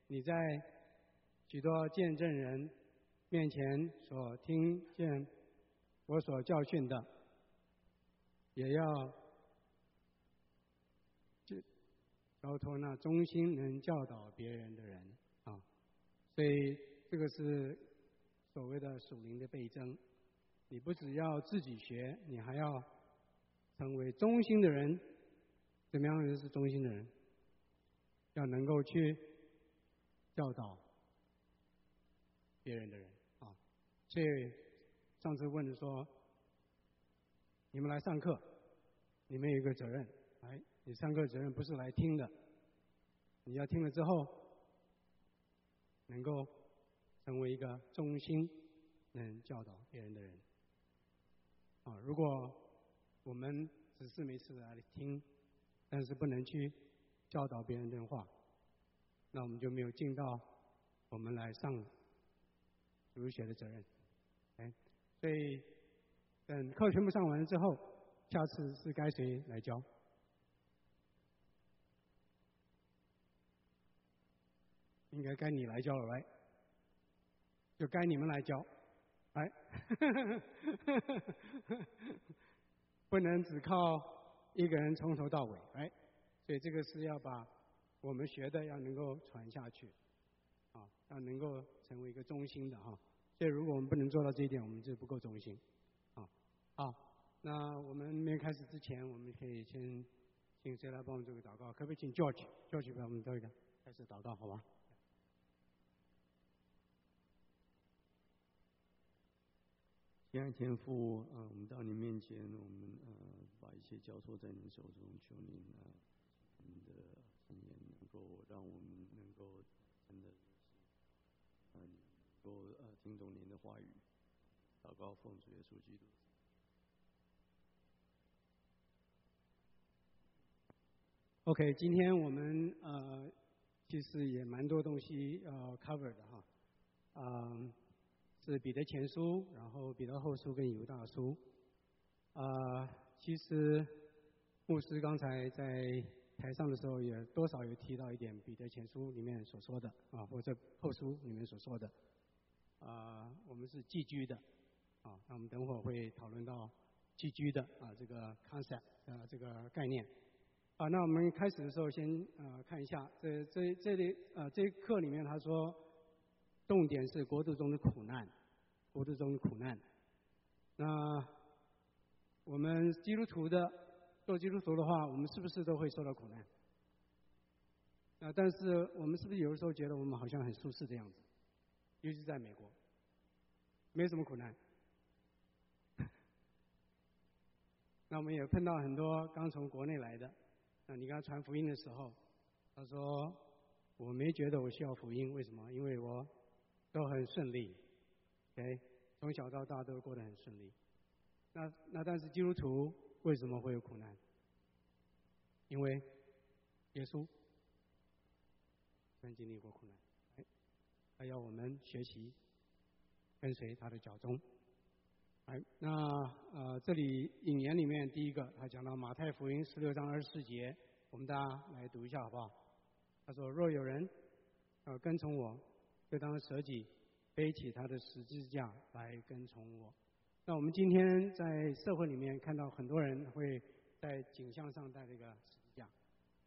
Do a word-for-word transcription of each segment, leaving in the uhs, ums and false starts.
你在许多见证人面前所听见我所教训的，也要交托那忠心能教导别人的人啊。所以这个是所谓的属灵的倍增。你不只要自己学，你还要成为忠心的人。怎么样的人是忠心的人？要能够去教导别人的人啊。所以上次问的说，你们来上课，你们有一个责任，哎，你上课责任不是来听的，你要听了之后，能够成为一个忠心能教导别人的人啊。如果我们只是没事来听，但是不能去教导别人的话，那我们就没有尽到我们来上主日学的责任。哎，所以等课全部上完了之后，下次是该谁来教？应该该你来教了，来，就该你们来教，来，不能只靠一个人从头到尾，哎，所以这个是要把我们学的要能够传下去，啊，要能够成为一个中心的哈。所以如果我们不能做到这一点，我们就不够中心，啊，好，那我们没开始之前，我们可以先请谁来帮我们做个祷告？可不可以请 George？George 帮我们做一个开始祷告，好吧？ 亲爱的天父，呃，我们到您面前，我们呃把一切交托在您手中，求您呃您的经验能够让我们能够真的呃能够呃听懂您的话语，祷告奉主耶稣基督。 OK， 今天我们呃其实也蛮多东西要 cover 的哈，嗯、呃。是彼得前书，然后彼得后书跟犹大书。啊、呃，其实牧师刚才在台上的时候也多少有提到一点彼得前书里面所说的啊，或者后书里面所说的。啊、呃，我们是寄居的啊，那我们等会儿会讨论到寄居的啊这个 concept 啊这个概念。啊，那我们开始的时候先呃看一下这这这里呃这一课里面他说。重点是国度中的苦难，国度中的苦难。那我们基督徒的做基督徒的话，我们是不是都会受到苦难？啊，但是我们是不是有的时候觉得我们好像很舒适的样子？尤其在美国，没什么苦难。那我们也碰到很多刚从国内来的，那你跟他传福音的时候，他说我没觉得我需要福音，为什么？因为我都很顺利 ，OK， 从小到大都过得很顺利。那那但是基督徒为什么会有苦难？因为耶稣曾经历过苦难，哎，他要我们学习跟随他的脚踪。哎，那呃这里引言里面第一个，他讲到马太福音十六章二十四节，我们大家来读一下好不好？他说：若有人呃跟从我，就当舍己，背起他的十字架来跟从我。那我们今天在社会里面看到很多人会在颈项上带这个十字架，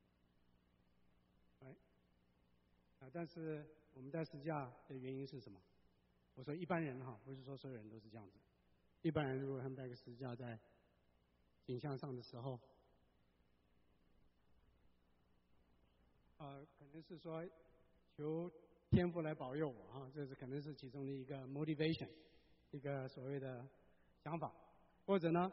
哎，啊，但是我们带十字架的原因是什么？我说一般人哈，不是说所有人都是这样子。一般人如果他们带个十字架在颈项上的时候，呃，可能是说求天父来保佑我啊，这是可能是其中的一个 motivation， 一个所谓的想法，或者呢，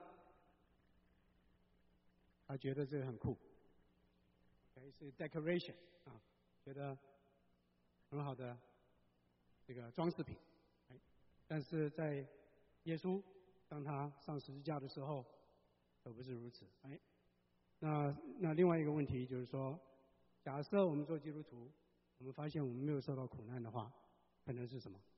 他觉得这个很酷， OK， 是 decoration 啊，觉得很好的这个装饰品，哎，但是在耶稣当他上十字架的时候，可不是如此，哎，那那另外一个问题就是说，假设我们做基督徒，我们发现我们没有受到苦难的话，可能是什么？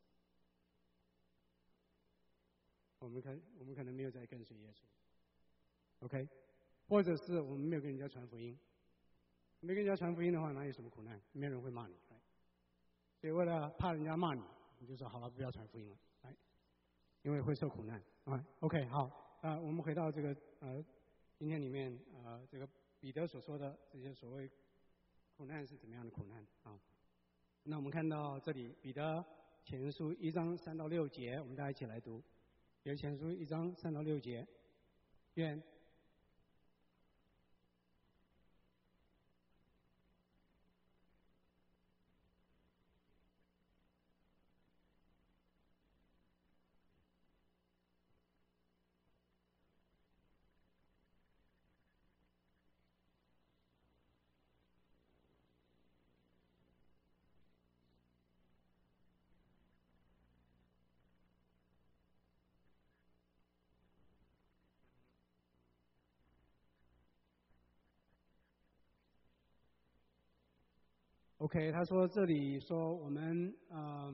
我们可我们可能没有在跟随耶稣 ，OK， 或者是我们没有跟人家传福音，没跟人家传福音的话，哪有什么苦难？没有人会骂你， 所以为了怕人家骂你，你就说好了，不要传福音了，哎，因为会受苦难啊。OK， 好，啊、呃，我们回到这个呃，今天里面呃，这个彼得所说的这些所谓苦难是怎么样的苦难啊？那我们看到这里彼得前书一章三到六节，我们大家一起来读。彼得前书一章三到六节，愿。OK， 他说这里说我们呃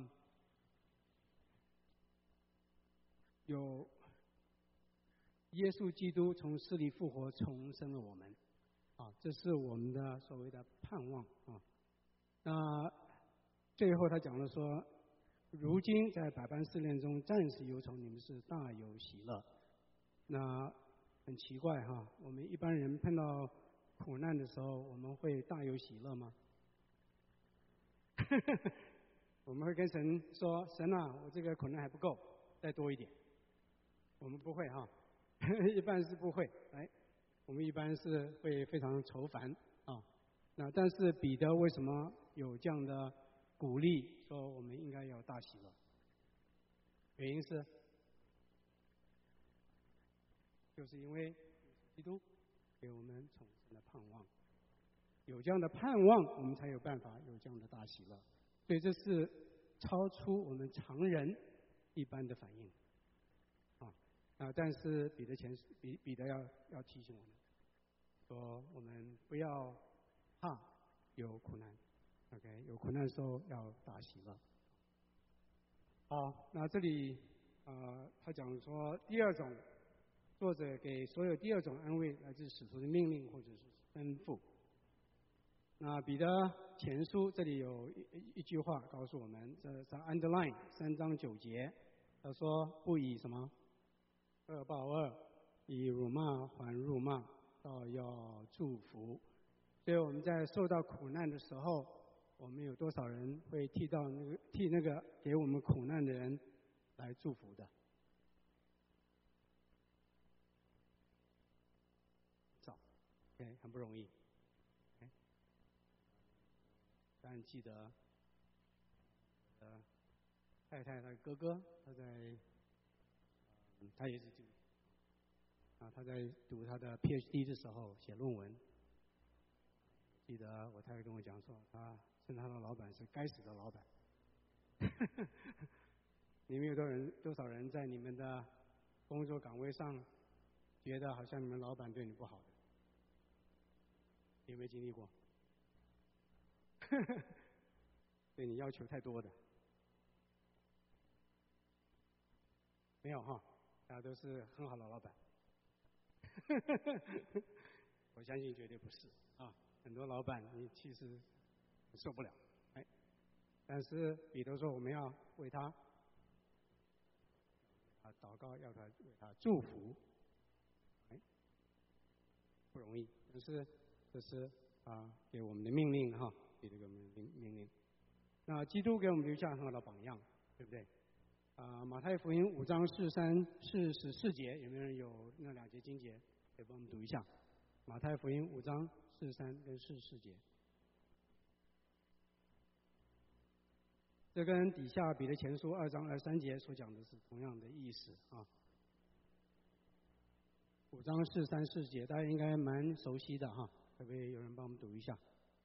有耶稣基督从死里复活，重生了我们，啊，这是我们的所谓的盼望啊。那最后他讲了说，如今在百般试炼中暂时忧愁，你们是大有喜乐。那很奇怪哈，我们一般人碰到苦难的时候，我们会大有喜乐吗？我们会跟神说：“神啊，我这个苦难还不够，再多一点。”我们不会哈，一般是不会。哎，我们一般是会非常愁烦啊。那但是彼得为什么有这样的鼓励，说我们应该要大喜乐？原因是，就是因为基督给我们重生的盼望。有这样的盼望，我们才有办法有这样的大喜乐。所以这是超出我们常人一般的反应，啊啊！但是彼得前彼彼得要要提醒我们，说我们不要怕有苦难 ，OK， 有苦难的时候要大喜乐。好，那这里呃，他讲说第二种，作者给所有第二种安慰来自使徒的命令或者是吩咐。那彼得前书这里有一一句话告诉我们，这是 underline 三章九节，他说不以什么恶报恶，以辱骂还辱骂，倒要祝福。所以我们在受到苦难的时候，我们有多少人会替到那个替那个给我们苦难的人来祝福的？少 ，OK， 很不容易。但记得，呃，太太他哥哥，他在，嗯、他也是这个，啊，他在读他的 PhD 的时候写论文。记得我太太跟我讲说，他称他的老板是该死的老板。你们有多人多少人在你们的工作岗位上，觉得好像你们老板对你不好的？有没有经历过？对你要求太多的？没有哈，大家都是很好的老板。我相信绝对不是啊，很多老板你其实受不了，哎，但是彼得说我们要为他啊祷告，要他为他祝福，哎，不容易，但是这是啊给我们的命令哈，给这个命令命令。那基督给我们留下很好的榜样，对不对？啊，马太福音五章四三四十四节，有没有人有那两节经节？可以帮我们读一下。马太福音五章四三跟四四节，这跟底下彼得前书二章二三节所讲的是同样的意思啊。五章四三四节大家应该蛮熟悉的哈，可不可以有人帮我们读一下？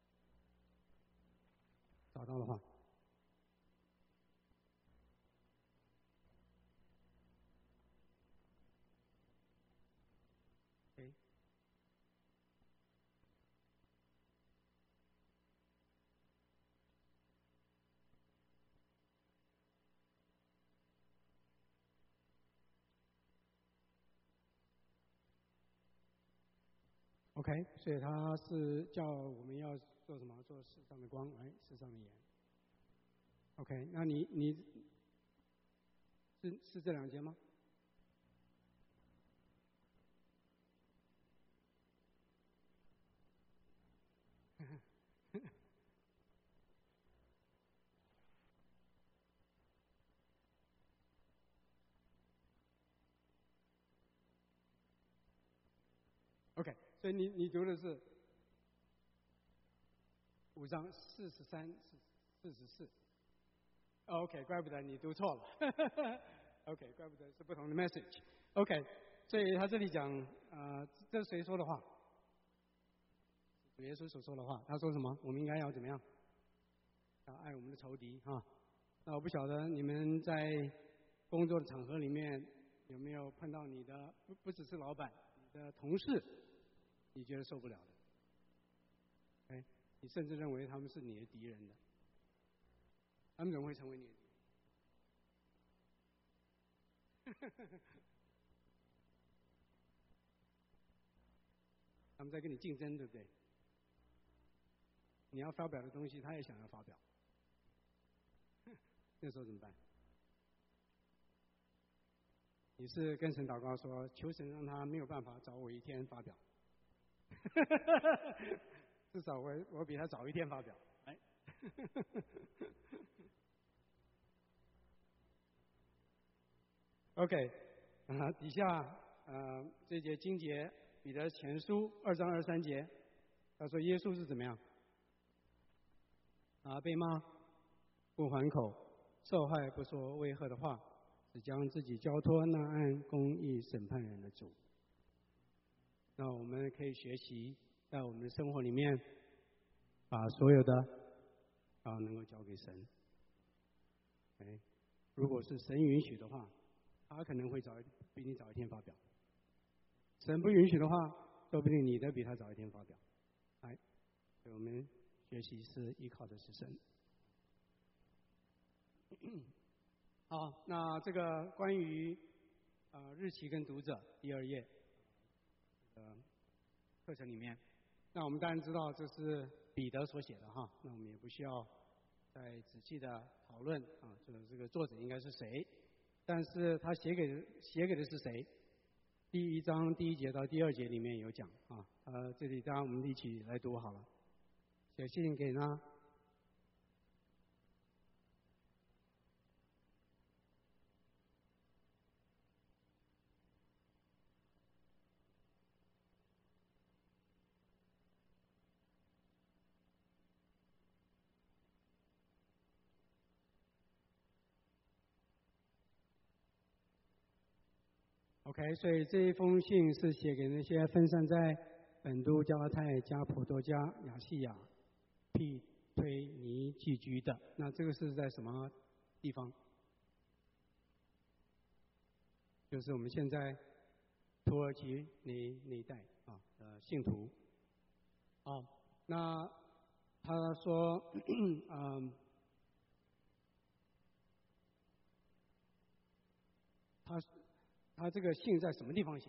找到的话。OK， 所以他是叫我们要做什么？做世上的光，哎，世上的盐。 OK， 那你你是是这两节吗？OK， 所以你你读的是五章四十三、四十四。OK， 怪不得你读错了。OK， 怪不得是不同的 message。OK， 所以他这里讲，呃，这是谁说的话？主耶稣所说的话。他说什么？我们应该要怎么样？要爱我们的仇敌啊。那我不晓得你们在工作的场合里面有没有碰到你的不不只是老板，你的同事，你觉得受不了的，哎，你甚至认为他们是你的敌人的，他们怎么会成为你的敌人？他们在跟你竞争，对不对？你要发表的东西，他也想要发表，那时候怎么办？你是跟神祷告说，求神让他没有办法早我一天发表，至少我我比他早一天发表，哎。OK， 啊，底下呃这节经节彼得前书二章二三节，他说耶稣是怎么样？啊，被骂不还口，受害不说威吓的话，只将自己交托那按公义审判人的主。那我们可以学习在我们的生活里面，把所有的啊能够交给神。哎，如果是神允许的话，他可能会早比你早一天发表；神不允许的话，说不定你的比他早一天发表。哎，所以我们学习是依靠的是神。好，那这个关于呃日期跟读者第二页呃课程里面，那我们当然知道这是彼得所写的哈，那我们也不需要再仔细的讨论啊，这个这个作者应该是谁，但是他写给写给的是谁？第一章第一节到第二节里面有讲啊，呃，这里当然我们一起来读好了。写信给呢？OK， 所以这一封信是写给那些分散在本都、加拉太、加普多加、亚细亚、庇推尼寄居的。那这个是在什么地方？就是我们现在土耳其那那一带啊呃信徒。啊，那他说，嗯，他他这个信在什么地方写？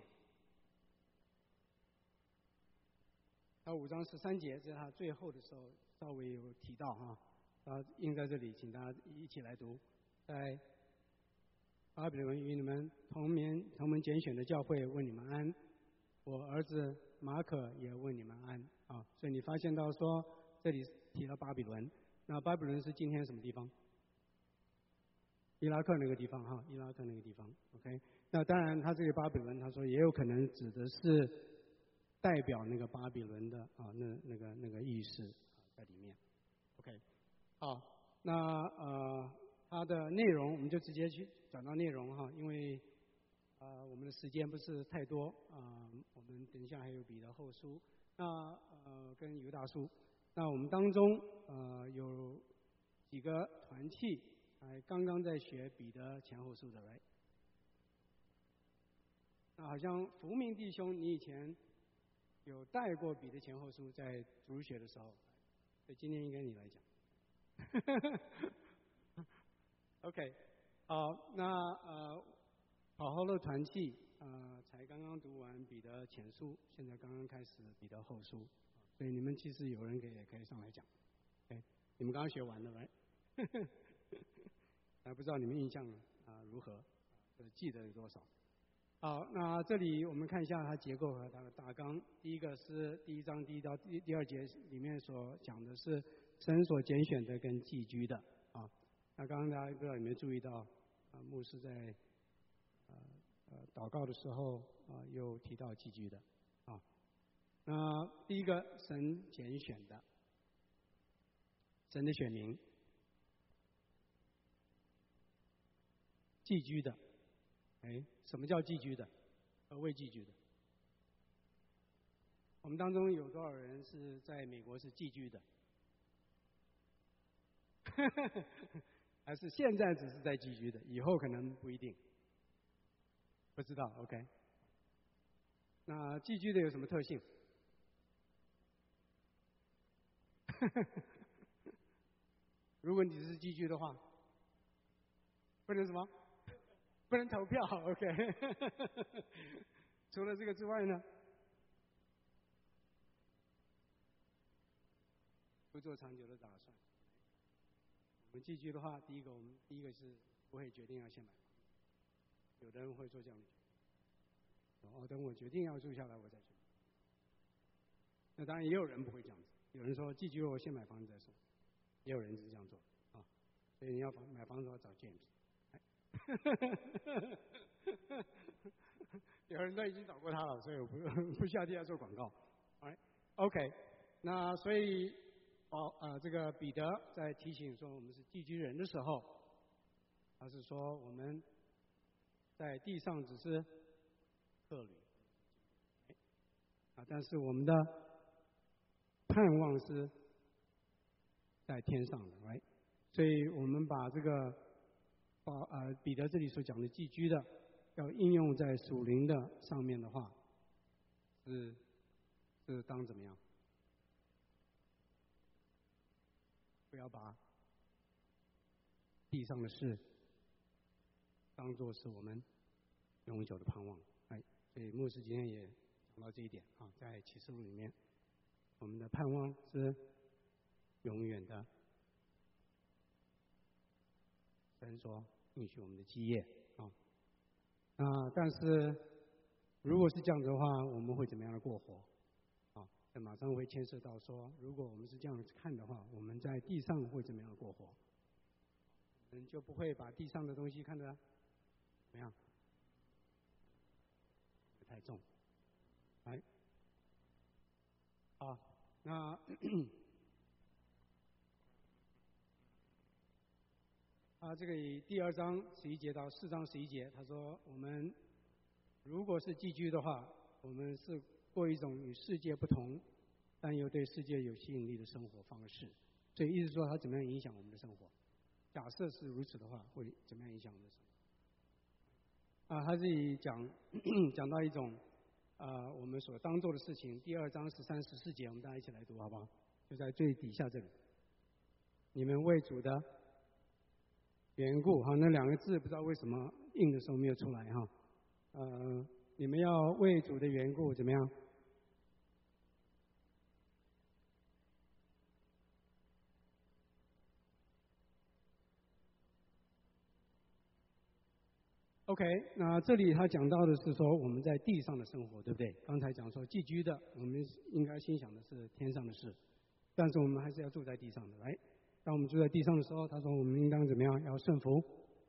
他五章十三节，在他最后的时候稍微有提到哈，他印在这里，请大家一起来读。在巴比伦与你们同名同门拣选的教会问你们安，我儿子马可也问你们安啊。所以你发现到说这里提到巴比伦，那巴比伦是今天什么地方？伊拉克那个地方哈，伊拉克那个地方 ，OK。那当然，他这个巴比伦，他说也有可能指的是代表那个巴比伦的啊，那那个那个意识在里面 ，OK。好，那呃，它的内容我们就直接去转到内容哈，因为呃我们的时间不是太多啊、呃，我们等一下还有彼得后书，那呃跟犹大书，那我们当中呃有几个团契。哎，刚刚在学彼得前后书的来，那好像福明弟兄，你以前有带过彼得前后书在主学的时候，所以今天应该你来讲。OK， 好，那呃，好好的团契，呃，才刚刚读完彼得前书，现在刚刚开始彼得后书，所以你们其实有人可以也可以上来讲，哎，你们刚刚学完了，来。 还不知道你们印象啊如何，呃记得有多少？好，那这里我们看一下它结构和它的大纲。第一个是第一章第一到第第二节里面所讲的是神所拣选的跟寄居的啊。那刚刚大家不知道有没有注意到啊，牧师在呃呃祷告的时候啊又提到寄居的啊。那第一个神拣选的，神的选民，寄居的。哎，什么叫寄居的？何谓寄居的？我们当中有多少人是在美国是寄居的？还是现在只是在寄居的，以后可能不一定？不知道 ，OK。那寄居的有什么特性？如果你是寄居的话，不能什么？不能投票 ，OK。除了这个之外呢？不做长久的打算。我们寄居的话，第一个我们第一个是不会决定要先买房，有的人会做这样的决定。哦，等我决定要住下来我再去。那当然也有人不会这样子，有人说寄居我先买房子再说，也有人是这样做啊。所以你要房买房子要找 James。有人都已经找过他了，所以我不不需要替他做广告。哎 ，OK， 那所以哦呃，这个彼得在提醒说我们是寄居人的时候，他是说我们在地上只是客旅，啊，但是我们的盼望是在天上的，right？ 所以我们把这个把呃彼得这里所讲的寄居的，要应用在属灵的上面的话，是是当怎么样？不要把地上的事当作是我们永久的盼望。哎，所以牧师今天也讲到这一点啊，在启示录里面，我们的盼望是永远的。神所应许我们的基业啊，啊，但是如果是这样子的话，我们会怎么样的过活？啊，这马上会牵涉到说，如果我们是这样看的话，我们在地上会怎么样的过活？我们就不会把地上的东西看得怎么样？太重。来，好，那啊，这个以第二章十一节到四章十一节，他说我们如果是寄居的话，我们是过一种与世界不同，但又对世界有吸引力的生活方式。所以意思说，它怎么样影响我们的生活？假设是如此的话，会怎么样影响我们的生活？啊，他这里讲讲到一种啊，我们所当做的事情。第二章十三、十四节，我们大家一起来读好不好？就在最底下这里，你们为主的缘故，哈，那两个字不知道为什么印的时候没有出来哈。呃，你们要为主的缘故怎么样？OK， 那这里他讲到的是说我们在地上的生活，对不对？刚才讲说寄居的，我们应该心想的是天上的事，但是我们还是要住在地上的。来，当我们住在地上的时候，他说我们应当怎么样？要顺服，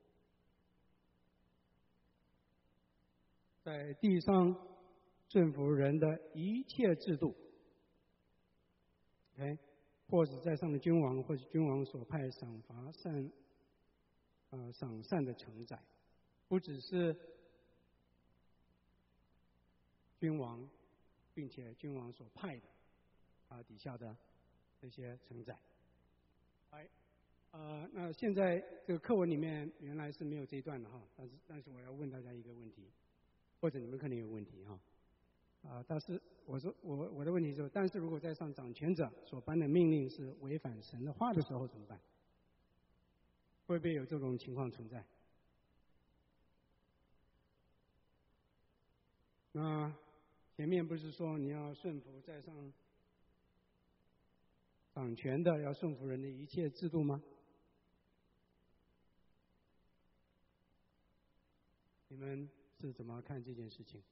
在地上顺服人的一切制度。OK， 或是在上的君王，或是君王所派赏罚善，呃赏善的承载。不只是君王，并且君王所派的啊底下的这些承载。哎，呃，那现在这个课文里面原来是没有这一段的哈，但是但是我要问大家一个问题，或者你们可能有问题哈。啊，但是我说我我的问题是，但是如果在上掌权者所颁的命令是违反神的话的时候怎么办？会不会有这种情况存在？那前面不是说你要顺服在上掌权的，要顺服人的一切制度吗？ 们是怎么看这件事情？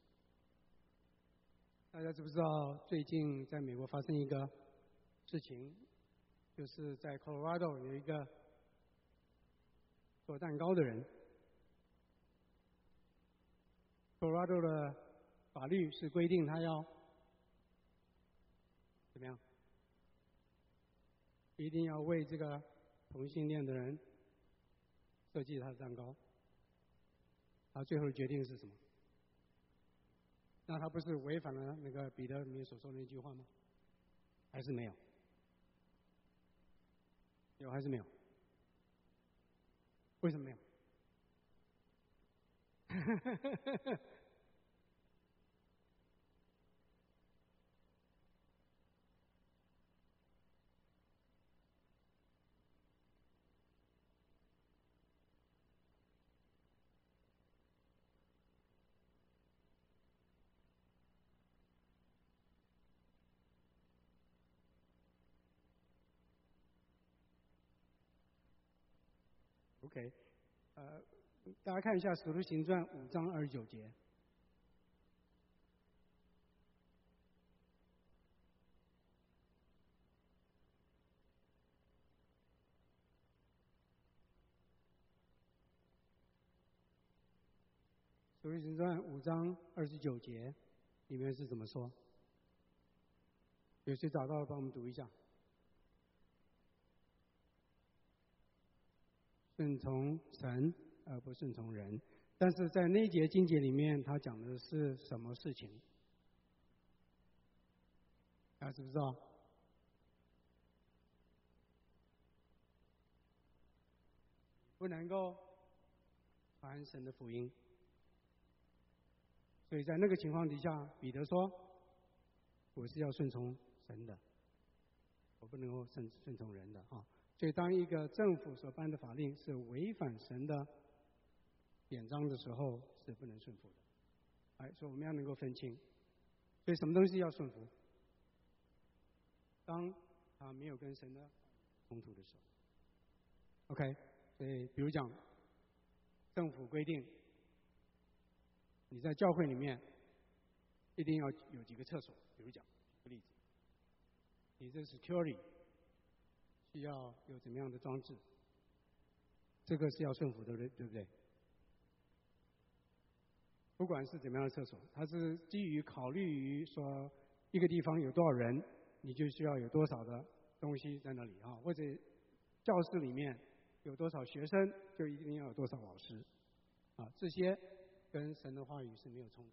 大家知不知道最近在美国发生一个事情，就是在 Colorado 有一个做蛋糕的人。Colorado 的法律是规定他要怎么样？一定要为这个同性恋的人设计他的蛋糕。他最后的决定是什么？那他不是违反了那个彼得里面所说的那句话吗？还是没有？有还是没有？为什么没有？OK， 呃，大家看一下《使徒行传》五章二十九节。《使徒行传》五章二十九节里面是怎么说？有谁找到了，帮我们读一下。顺从神而不顺从人，但是在那一节经节里面，他讲的是什么事情？大家知不知道？不能够传神的福音。所以在那个情况底下，彼得说：“我是要顺从神的，我不能够顺顺从人的啊。”所以，当一个政府所颁的法令是违反神的典章的时候，是不能顺服的。哎，所以我们要能够分清。所以，什么东西要顺服？当他没有跟神的冲突的时候。OK， 所以比如讲，政府规定你在教会里面一定要有几个厕所，比如讲，举个例子，你这 security 需要有怎么样的装置，这个是要顺服的，对不对？不管是怎么样的厕所，它是基于考虑于说一个地方有多少人，你就需要有多少的东西在那里啊，或者教室里面有多少学生，就一定要有多少老师啊，这些跟神的话语是没有冲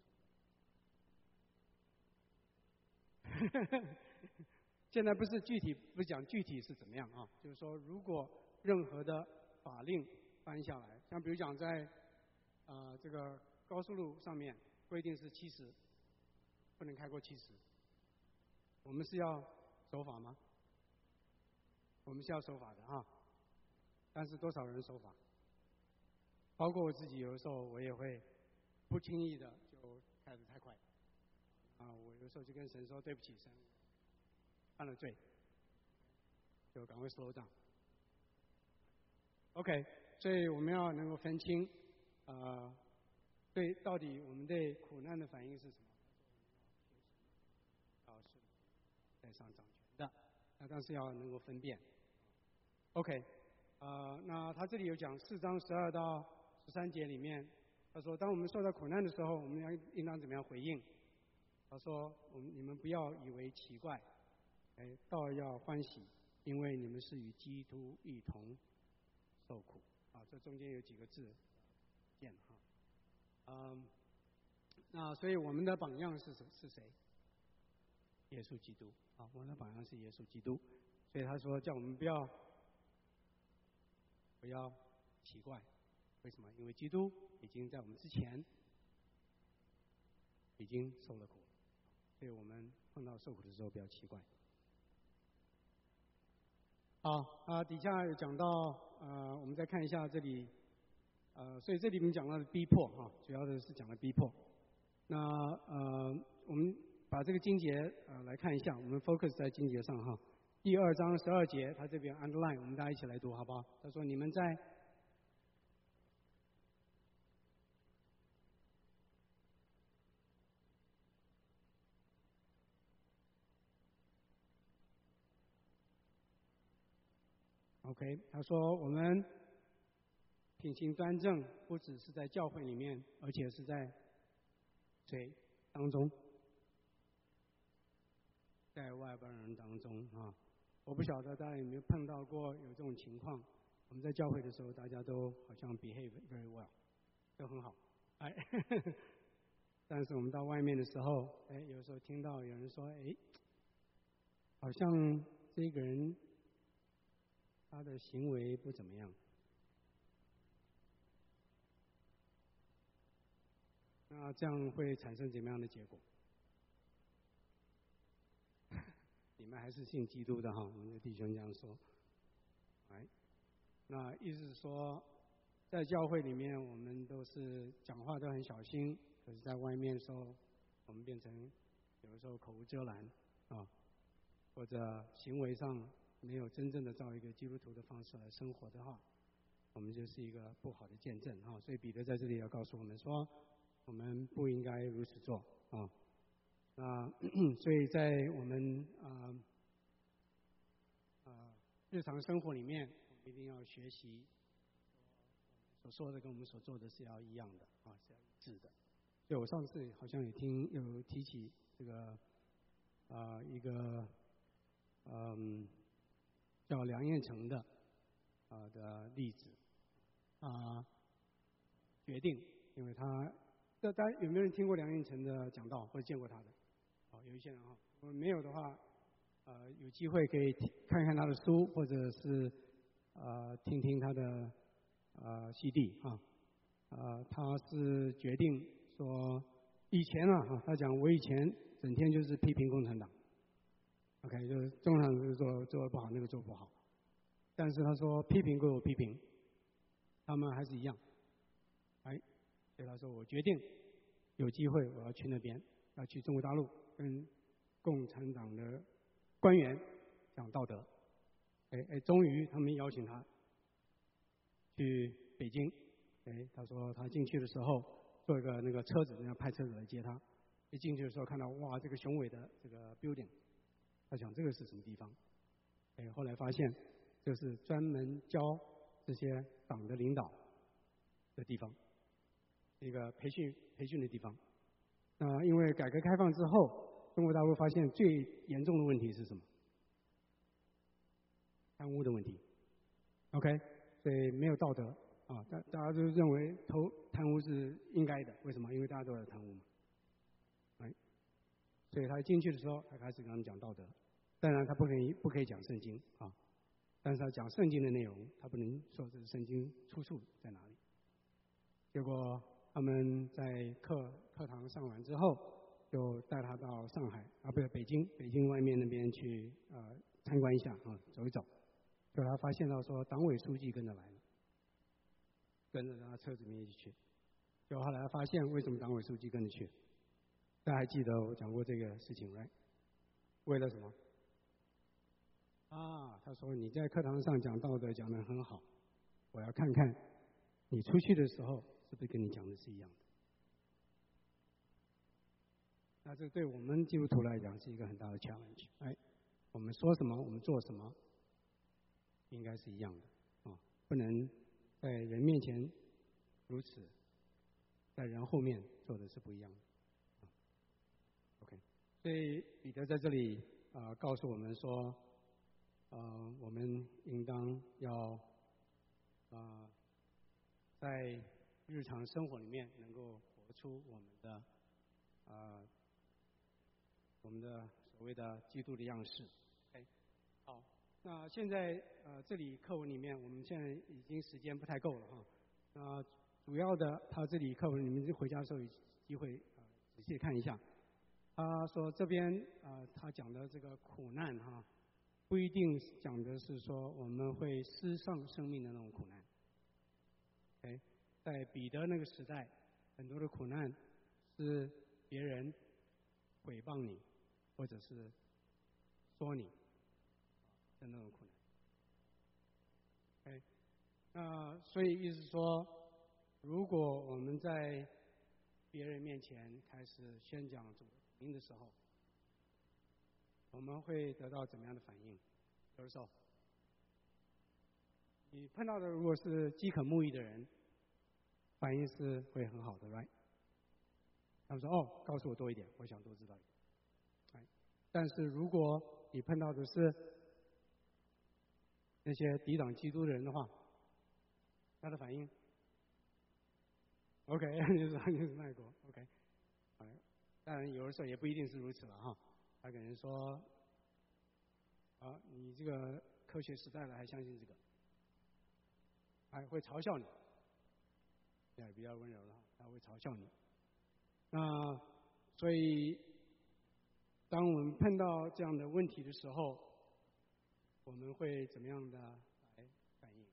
突。现在不是具体，不是讲具体是怎么样啊，就是说，如果任何的法令颁下来，像比如讲在啊、呃、这个高速路上面规定是七十，不能开过七十，我们是要守法吗？我们是要守法的啊，但是多少人守法？包括我自己，有的时候我也会不轻易的就开得太快啊，我有的时候就跟神说对不起，神犯了罪，就赶快 slow down。OK， 所以我们要能够分清，呃，对，到底我们对苦难的反应是什么？啊，是在上掌权的，那但是要能够分辨。OK， 呃，那他这里有讲四章十二到十三节里面，他说，当我们受到苦难的时候，我们要应当怎么样回应？他说，我们你们不要以为奇怪。哎，倒要欢喜，因为你们是与基督一同受苦。啊，这中间有几个字，见哈。嗯，那所以我们的榜样是是谁？耶稣基督。啊，我们的榜样是耶稣基督。所以他说，叫我们不要不要奇怪，为什么？因为基督已经在我们之前已经受了苦，所以我们碰到受苦的时候不要奇怪。好啊，底下有讲到，呃，我们再看一下这里，呃，所以这里面讲到的逼迫哈，主要的是讲的逼迫。那呃，我们把这个经节呃来看一下，我们 focus 在经节上哈。第二章十二节，他这边 underline， 我们大家一起来读好不好？他说：“你们在 OK， 他说我们品行端正，不只是在教会里面，而且是在谁当中，在外邦人当中啊。我不晓得大家有没有碰到过有这种情况。我们在教会的时候，大家都好像 behave very well， 都很好，哎，但是我们到外面的时候，哎，有时候听到有人说，哎，好像这个人他的行为不怎么样。那这样会产生怎么样的结果？你们还是信基督的哈，我们的弟兄这样说。哎，那意思是说，在教会里面，我们都是讲话都很小心，可是在外面的时候，我们变成有的时候口无遮拦啊，或者行为上没有真正的照一个基督徒的方式来生活的话，我们就是一个不好的见证啊。所以彼得在这里要告诉我们说，我们不应该如此做啊。那所以在我们啊啊日常生活里面，我们一定要学习所说的跟我们所做的是要一样的啊，是要一致的。所以我上次好像也听有提起这个啊、呃、一个嗯叫梁彦成的啊、呃、的例子啊、呃、决定，因为他大家有没有人听过梁彦成的讲道或者见过他的？好，有一些人哈，如果没有的话，呃，有机会可以看看他的书，或者是呃听听他的呃 C D 啊，呃，他是决定说，以前啊，哈，他讲我以前整天就是批评共产党 ，OK， 就是共产党这个做做的不好，那个做不好，但是他说批评归我批评，他们还是一样，哎，所以他说我决定有机会我要去那边，要去中国大陆。跟共产党的官员讲道德，哎哎，终于他们邀请他去北京，哎，他说他进去的时候坐一个那个车子，人家派车子来接他，一进去的时候看到哇，这个雄伟的这个 building， 他想这个是什么地方？哎，后来发现这是专门教这些党的领导的地方，一个培训培训的地方。那因为改革开放之后，中国大陆发现最严重的问题是什么？贪污的问题。OK， 所以没有道德啊，大大家都认为投贪污是应该的，为什么？因为大家都在贪污嘛。哎，所以他进去的时候，他开始跟他们讲道德。当然，他不可以不可以讲圣经啊，但是他讲圣经的内容，他不能说这是圣经出处在哪里。结果他们在课课堂上完之后，就带他到上海啊，不是北京，北京外面那边去呃参观一下啊，走一走。就他发现到说，党委书记跟着来了，跟着他车子里面一起去。就后来发现为什么党委书记跟着去？大家还记得我讲过这个事情 ，right？ 为了什么？啊，他说你在课堂上讲道德讲得很好，我要看看你出去的时候是不是跟你讲的是一样的。那这对我们基督徒来讲是一个很大的 challenge。哎，我们说什么，我们做什么，应该是一样的啊，不能在人面前如此，在人后面做的是不一样的。啊、OK， 所以彼得在这里啊、呃、告诉我们说，呃，我们应当要啊、呃、在日常生活里面能够活出我们的啊。呃我们的所谓的基督的样式。OK， 好，那现在呃这里课文里面，我们现在已经时间不太够了哈。那主要的，他这里课文你们回家的时候有机会啊、呃、仔细看一下。他说这边啊、呃、他讲的这个苦难哈，不一定讲的是说我们会失丧生命的那种苦难。OK， 在彼得那个时代，很多的苦难是别人诽谤你，或者是说你的那种苦难。哎，那所以意思说，如果我们在别人面前开始宣讲主的福音的时候，我们会得到怎么样的反应？有的时候， 你碰到的如果是饥渴慕义的人，反应是会很好的 ，right？ 他们说哦，告诉我多一点，我想多知道一点。但是如果你碰到的是那些抵挡基督的人的话，他的反应 ，OK， 你是你是卖国 ，OK， 当然有的时候也不一定是如此了哈。他可能说，啊，你这个科学时代了还相信这个，还会嘲笑你，也比较温柔了，他会嘲笑你。那所以，当我们碰到这样的问题的时候，我们会怎么样的来反应？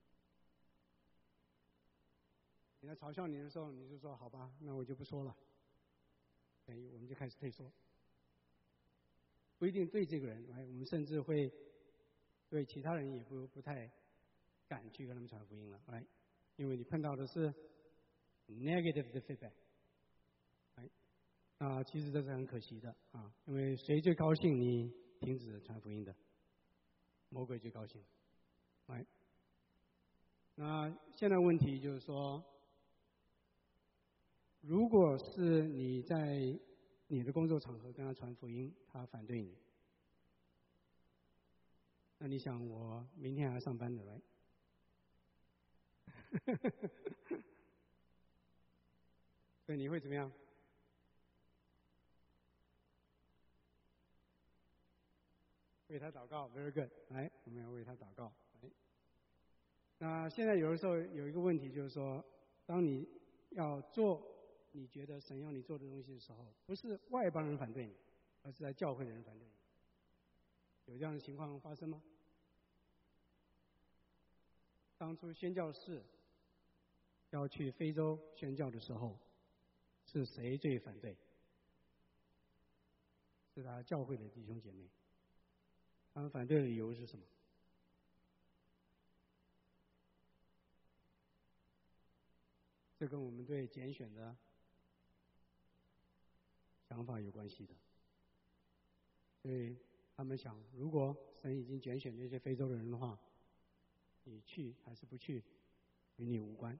人家嘲笑你的时候，你就说好吧，那我就不说了。哎，我们就开始退缩。不一定对这个人，哎，我们甚至会对其他人也不不太敢去跟他们传福音了，哎，因为你碰到的是 negative 的 feedback， 哎，啊，其实这是很可惜的啊，因为谁最高兴你停止传福音的？魔鬼最高兴，哎，那现在问题就是说，如果是你在你的工作场合跟他传福音，他反对你，那你想我明天还要上班的来？所以你会怎么样？为他祷告 ，very good， 来，我们要为他祷告。来，那现在有的时候有一个问题就是说，当你要做你觉得神要你做的东西的时候，不是外邦人反对你，而是在教会的人反对你。有这样的情况发生吗？当初宣教士要去非洲宣教的时候，是谁最反对？是他教会的弟兄姐妹。他们反对的理由是什么？这跟我们对拣选的想法有关系的。所以他们想，如果神已经拣选那些非洲的人的话，你去还是不去，与你无关。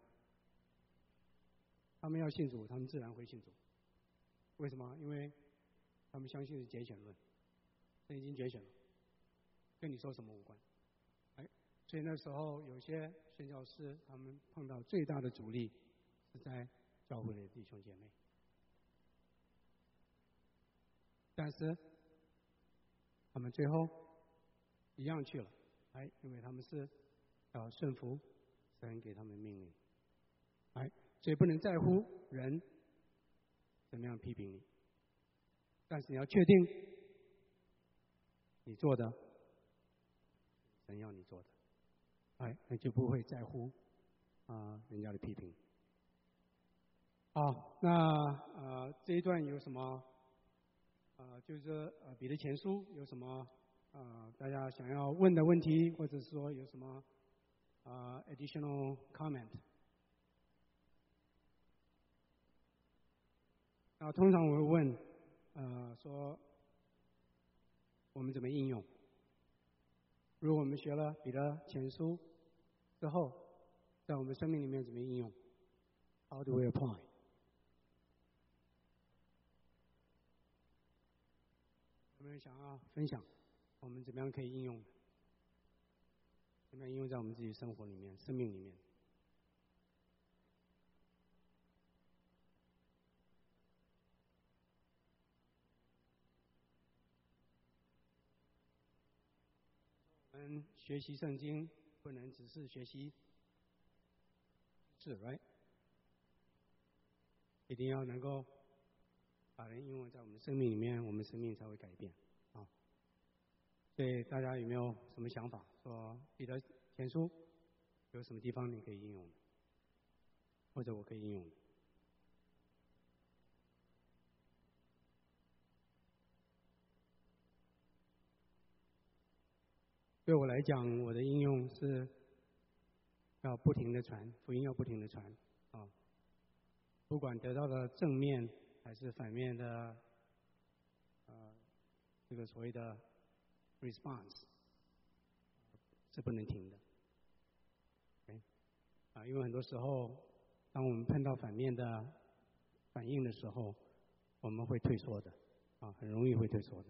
他们要信主，他们自然会信主。为什么？因为他们相信是拣选论，神已经拣选了，跟你说什么无关。哎，所以那时候有些宣教师，他们碰到最大的阻力是在教会的弟兄姐妹。但是他们最后一样去了，哎，因为他们是要顺服神给他们命令，哎，所以不能在乎人怎么样批评你，但是你要确定你做的神要你做的，哎，那就不会在乎啊、呃、人家的批评。好，那呃这一段有什么？呃，就是说呃彼得前书有什么呃大家想要问的问题，或者是说有什么呃 additional comment？ 那通常我会问呃说我们怎么应用？如果我们学了彼得前书之后，在我们生命里面怎么应用 ？How do we apply？有没有人想要分享我们怎么样可以应用？怎么样应用在我们自己生活里面、生命里面？我们学习圣经不能只是学习是 right， 一定要能够把人应用在我们生命里面，我们生命才会改变啊。所以大家有没有什么想法？说彼得前书有什么地方你可以应用的，或者我可以应用的？对我来讲，我的应用是要不停的传福音，要不停的传啊，不管得到的正面还是反面的，呃，这个所谓的 response 是不能停的。 啊，因为很多时候，当我们碰到反面的反应的时候，我们会退缩的，啊，很容易会退缩的。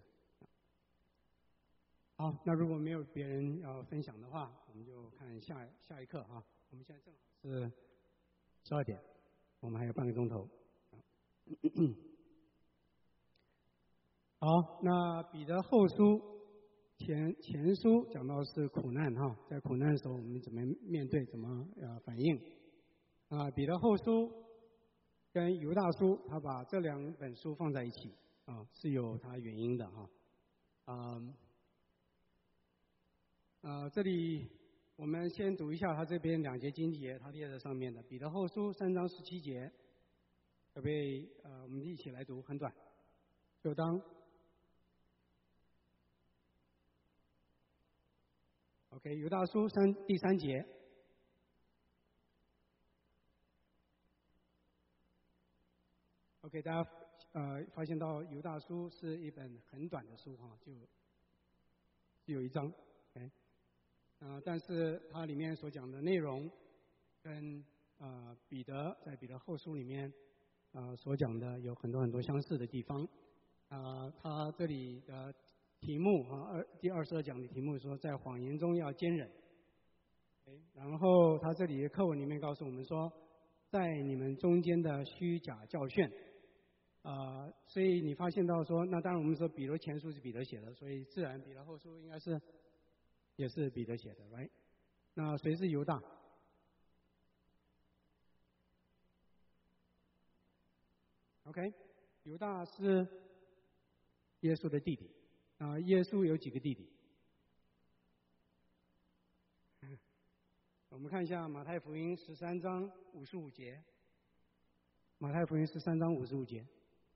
好，那如果没有别人要分享的话，我们就看下下一课啊。我们现在正好是十二点，我们还有半个钟头。好，那彼得后书前前书讲到是苦难哈，在苦难的时候我们怎么面对，怎么呃反应啊？彼得后书跟犹大书，他把这两本书放在一起啊，是有它原因的哈。啊，呃，这里我们先读一下他这边两节经节，他列在上面的彼得后书三章十七节，可不可以呃我们一起来读，很短，就当。OK， 犹大书三第三节。OK， 大家呃发现到犹大书是一本很短的书哈，就只有一章。OK， 呃，但是它里面所讲的内容跟呃彼得在彼得后书里面呃所讲的有很多很多相似的地方。啊、呃，他这里的题目啊，二第二十二讲的题目说，在谎言中要坚忍。然后他这里的课文里面告诉我们说，在你们中间的虚假教训。啊、呃，所以你发现到说，那当然我们说彼得前书是彼得写的，所以自然彼得后书应该是也是彼得写的 ，right？ 那谁是犹大 ？OK， 犹大是耶稣的弟弟。啊、呃，耶稣有几个弟弟？我们看一下马太福音十三章五十五节。马太福音十三章五十五节。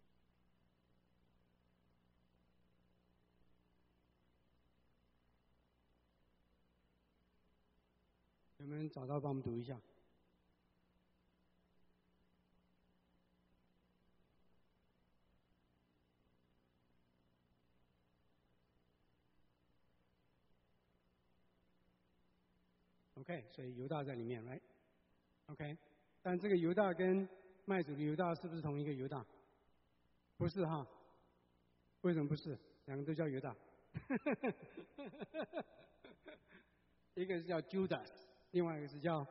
有没有人找到？帮我们读一下。OK， 所以犹大在里面 ，right？ OK， 但这个犹大跟卖主的犹大是不是同一个犹大？不是哈。为什么不是？两个都叫犹大。一个是叫 Judas， 另外一个是叫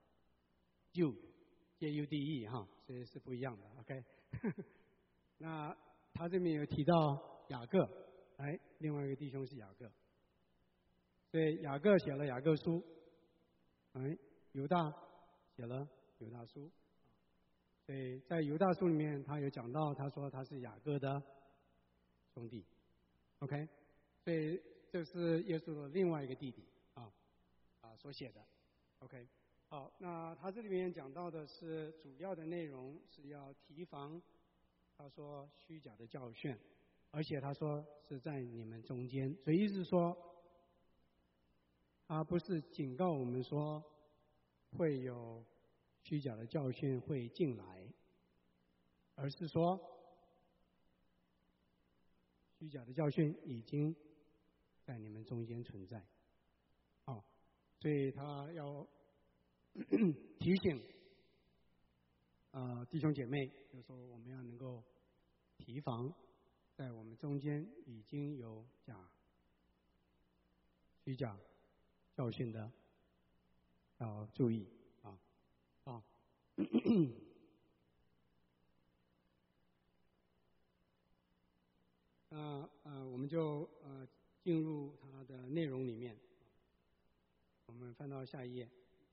Jude，J U D E 哈，所以是不一样的。OK， 那他这边有提到雅各，哎，另外一个弟兄是雅各，所以雅各写了雅各书。哎，犹大写了犹大书，所以在犹大书里面，他有讲到，他说他是雅各的兄弟 ，OK， 所以这是耶稣的另外一个弟弟啊啊所写的 ，OK， 好，那他这里面讲到的是主要的内容是要提防，他说虚假的教训，而且他说是在你们中间，所以意思是说。他不是警告我们说会有虚假的教训会进来，而是说虚假的教训已经在你们中间存在。哦，所以他要提醒呃弟兄姐妹，就是说我们要能够提防，在我们中间已经有假虚假教训的，要注意啊啊！那呃，我们就呃进入它的内容里面。我们翻到下一页。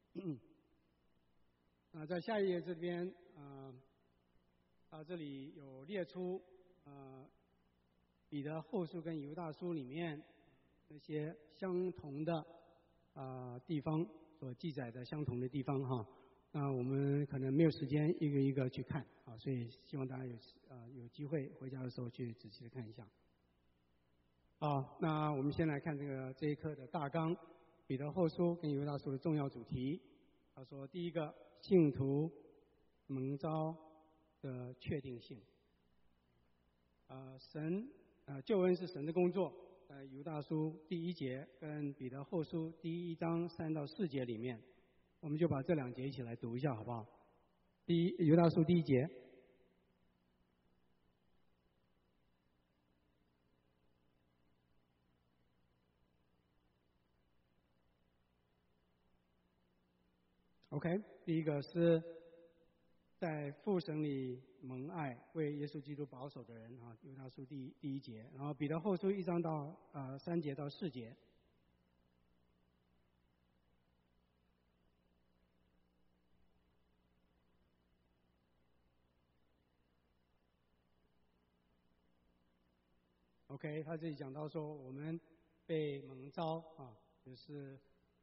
啊，在下一页这边啊，啊这里有列出呃彼得后书跟犹大书里面那些相同的。啊，地方所记载的相同的地方哈，那我们可能没有时间一个一个去看啊，所以希望大家有啊有机会回家的时候去仔细的看一下。好，那我们先来看这个这一课的大纲，彼得后书跟犹大书的重要主题。他说，第一个，信徒蒙召的确定性。啊，神啊救恩是神的工作。在犹大书第一节跟彼得后书第一章三到四节里面， 我们就把这两节一起来读一下，好不好？第一，犹大书第一节。OK， 第一个是在父神里蒙爱、为耶稣基督保守的人啊，犹大书第一第一节，然后彼得后书一章到呃三节到四节。OK， 他这里讲到说，我们被蒙召啊，就是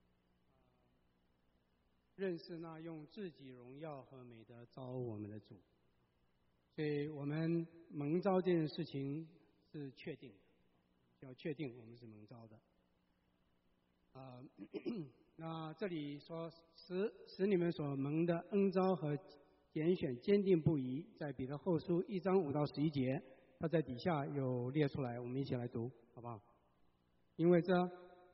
认识那用自己荣耀和美德召我们的主，所以我们蒙召这件事情是确定的，要确定我们是蒙召的。啊、呃，那这里说使使你们所蒙的恩召和拣选坚定不移，在彼得后书一章五到十一节。他在底下有列出来，我们一起来读，好不好？因为这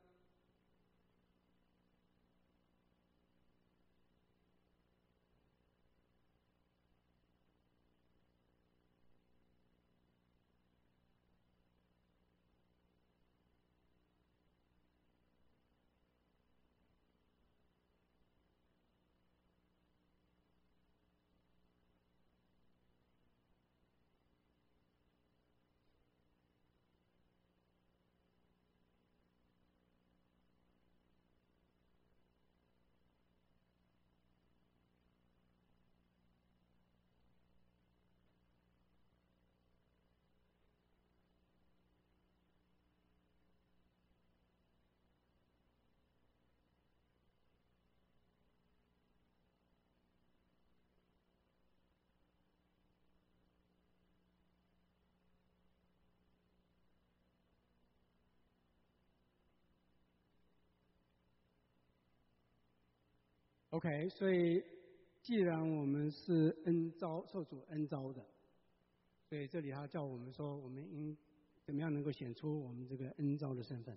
OK， 所以既然我们是恩召受主恩召的，所以这里他叫我们说，我们应怎么样能够显出我们这个恩召的身份？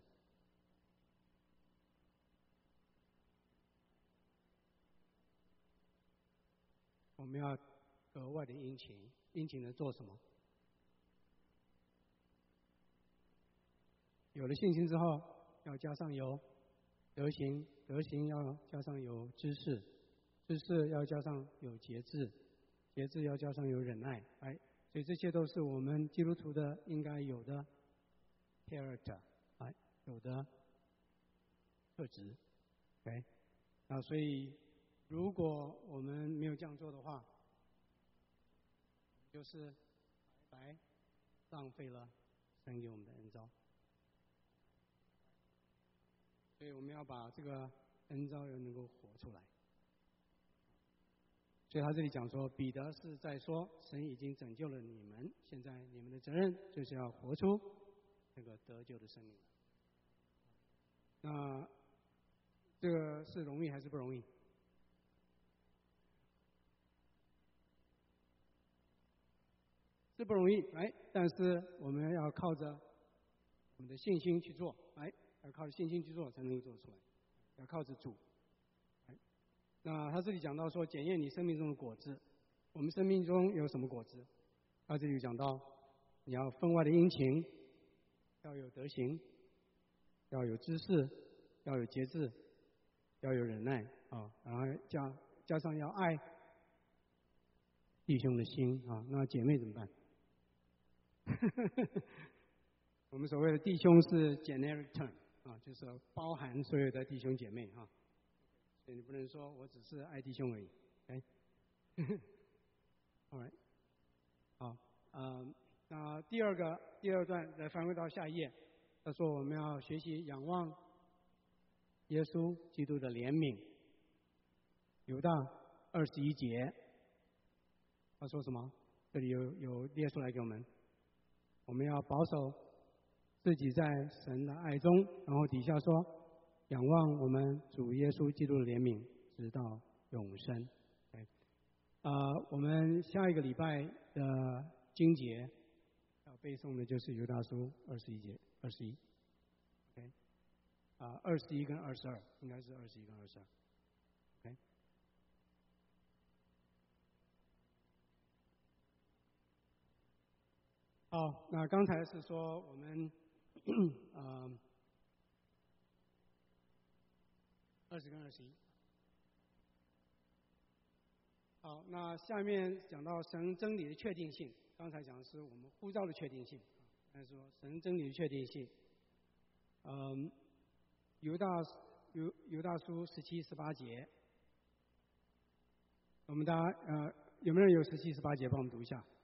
我们要格外的殷勤，殷勤的做什么？有了信心之后，要加上有德行，德行要加上有知识，知识要加上有节制，节制要加上有忍耐，哎，所以这些都是我们基督徒的应该有的 character， 哎，有的特质 ，OK， 啊，所以如果我们没有这样做的话，就是白白浪费了神给我们的恩召。所以我们要把这个恩召要能够活出来。所以他这里讲说，彼得是在说，神已经拯救了你们，现在你们的责任就是要活出这个得救的生命。那这个是容易还是不容易？是不容易，哎，但是我们要靠着我们的信心去做，哎。要靠着信心去做才能够做出来，要靠着主。那他这里讲到说，检验你生命中的果子。我们生命中有什么果子？他这里讲到，你要分外的殷勤，要有德行，要有知识，要有节制，要有忍耐啊，然后加加上要爱弟兄的心啊。那姐妹怎么办？我们所谓的弟兄是 generic term。啊，就是包含所有的弟兄姐妹哈，所以你不能说我只是爱弟兄而已，哎，all right， 好，呃，那第二个第二段来翻回到下一页，他说我们要学习仰望耶稣基督的怜悯，犹大二十一节，他说什么？这里有有列出来给我们，我们要保守自己在神的爱中，然后底下说，仰望我们主耶稣基督的怜悯，直到永生。Okay. 呃，我们下一个礼拜的经节要背诵的就是犹大书二十一节，二十一。OK， 啊、呃，二十一跟二十二，应该是二十一跟二十二。OK。 好，那刚才是说我们呃二十跟二十一。好，那下面讲到神真理的确定性。刚才讲的是我们呼召的确定性，但是说神真理的确定性。嗯，犹大犹犹大书十七、十八节，我们大家呃有没有人有十七、十八节？帮我们读一下。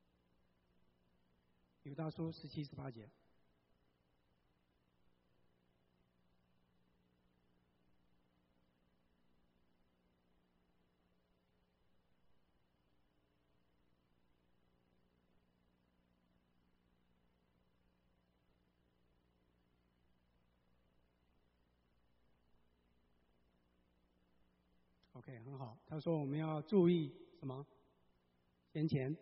犹大书十七、十八节。OK， 很好。他说我们要注意什么？先前。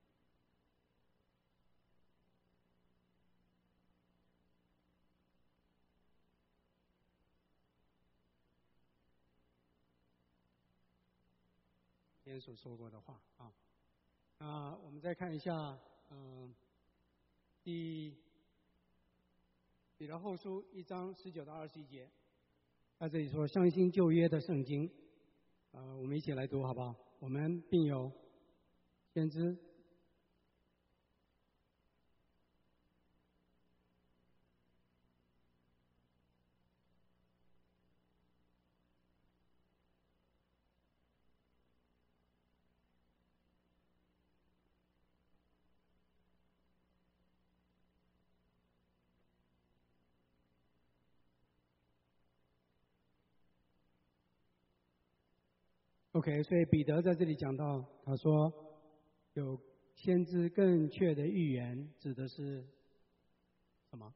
今天所说过的话啊。那我们再看一下，嗯、呃，第彼得后书一章十九到二十一节，在这里说相信旧约的圣经，呃，我们一起来读好不好？我们并有先知。OK， 所以彼得在这里讲到，他说有先知更确的预言，指的是什么？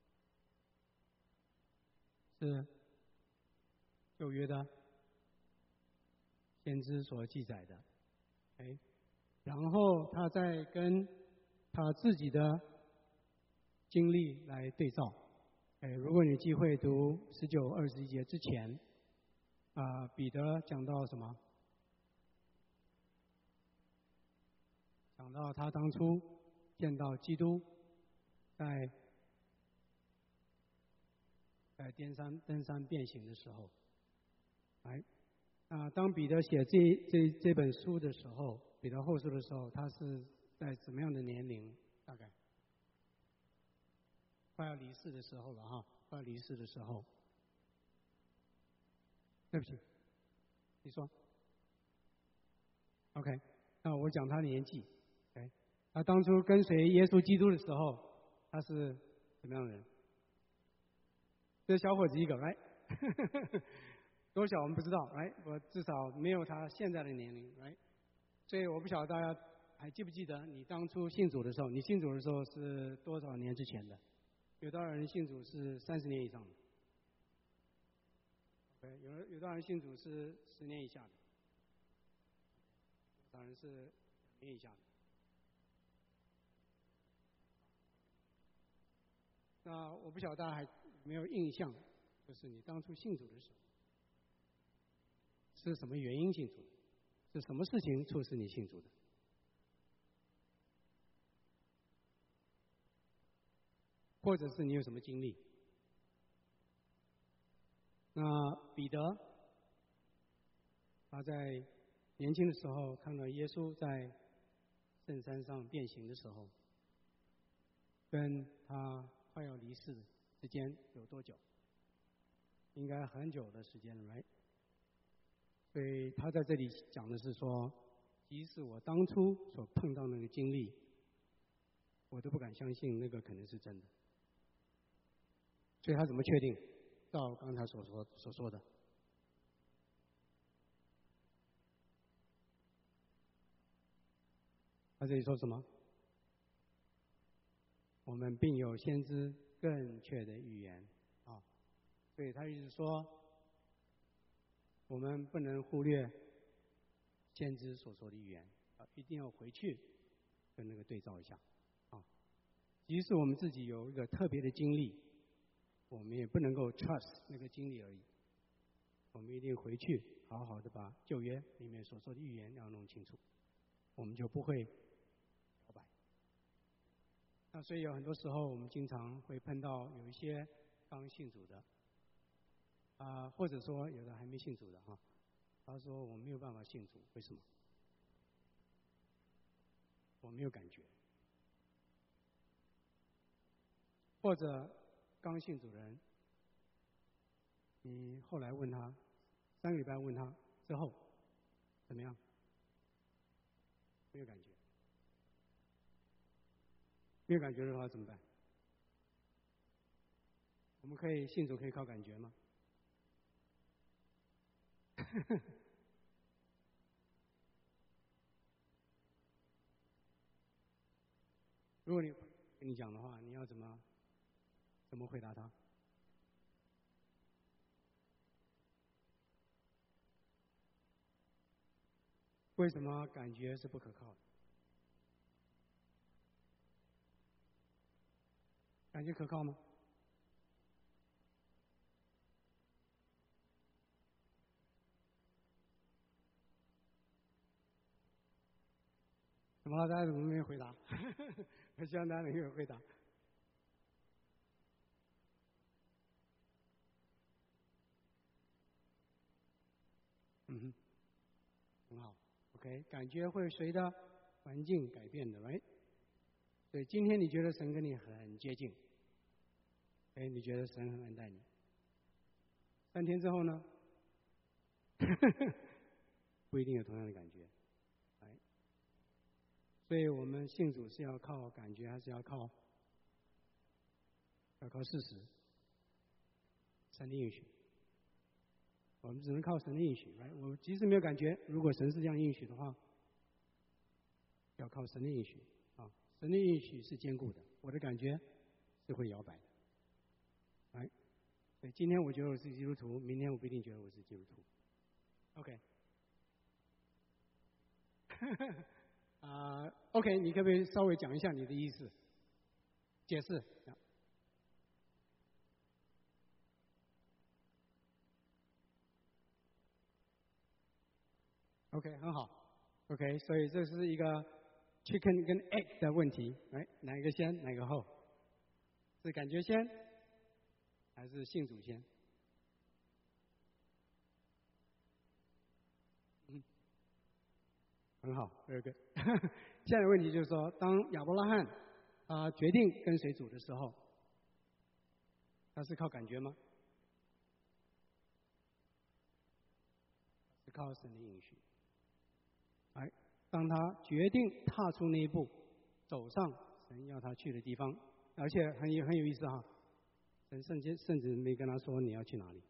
是旧约的先知所记载的。哎，然后他再跟他自己的经历来对照。哎，如果你机会读十九、二十一节之前，啊、呃，彼得讲到什么？讲到他当初见到基督在在登山登山变形的时候，哎，啊，当彼得写这这这本书的时候，彼得后书的时候，他是在什么样的年龄？大概快要离世的时候了哈，快要离世的时候。对不起，你说。OK， 那我讲他的年纪。OK， 他当初跟随耶稣基督的时候，他是什么样的人？这小伙子一个，来，多小我们不知道，来，我至少没有他现在的年龄，来，所以我不晓得大家还记不记得你当初信主的时候，你信主的时候是多少年之前的？有多少人信主是三十年以上的？对，有有多少人信主是十年以下的？多少人是两年以下的？那我不晓得大家还没有印象，就是你当初信主的时候是什么原因信主的？是什么事情促使你信主的？或者是你有什么经历？那彼得他在年轻的时候看到耶稣在圣山上变形的时候，跟他快要离世之间有多久？应该很久的时间了 ，right？ 所以他在这里讲的是说，即使我当初所碰到那个经历，我都不敢相信那个可能是真的。所以他怎么确定？照刚才所说所说的，他这里说什么？我们并有先知更确的预言啊，所以他意思说，我们不能忽略先知所说的预言啊，一定要回去跟那个对照一下啊。即使我们自己有一个特别的经历，我们也不能够 trust 那个经历而已，我们一定回去好好的把旧约里面所说的预言要弄清楚，我们就不会摇摆。 那所以有很多时候我们经常会碰到有一些刚信主的，啊、呃，或者说有的还没信主的哈，他说我没有办法信主，为什么？我没有感觉。或者刚信主的人，你后来问他，三个礼拜问他之后怎么样？没有感觉。没有感觉的话怎么办？我们可以信主可以靠感觉吗？如果你跟你讲的话，你要怎么怎么回答他？为什么感觉是不可靠的？感觉可靠吗？怎么了？大家怎么没有回答？我希望大家能够回答。嗯哼，很好。OK， 感觉会随着环境改变的，right？所以今天你觉得神跟你很接近，哎，你觉得神很恩待你。三天之后呢？不一定有同样的感觉。哎，所以我们信主是要靠感觉，还是要靠要靠事实？神的应许，我们只能靠神的应许。来，我即使没有感觉，如果神是这样应许的话，要靠神的应许啊。神的应许是坚固的，我的感觉是会摇摆的。来，所以今天我觉得我是基督徒，明天我不一定觉得我是基督徒。OK。啊、呃、，OK， 你可不可以稍微讲一下你的意思？解释。OK， 很好。OK， 所以这是一个 chicken 跟 egg 的问题，哎，哪一个先，哪个后？是感觉先，还是信主先？嗯，很好，二个。现在的问题就是说，当亚伯拉罕他、呃、决定跟随主的时候，他是靠感觉吗？是靠神的应许。哎，当他决定踏出那一步，走上神要他去的地方，而且很有很有意思哈，神甚至甚至没跟他说你要去哪里。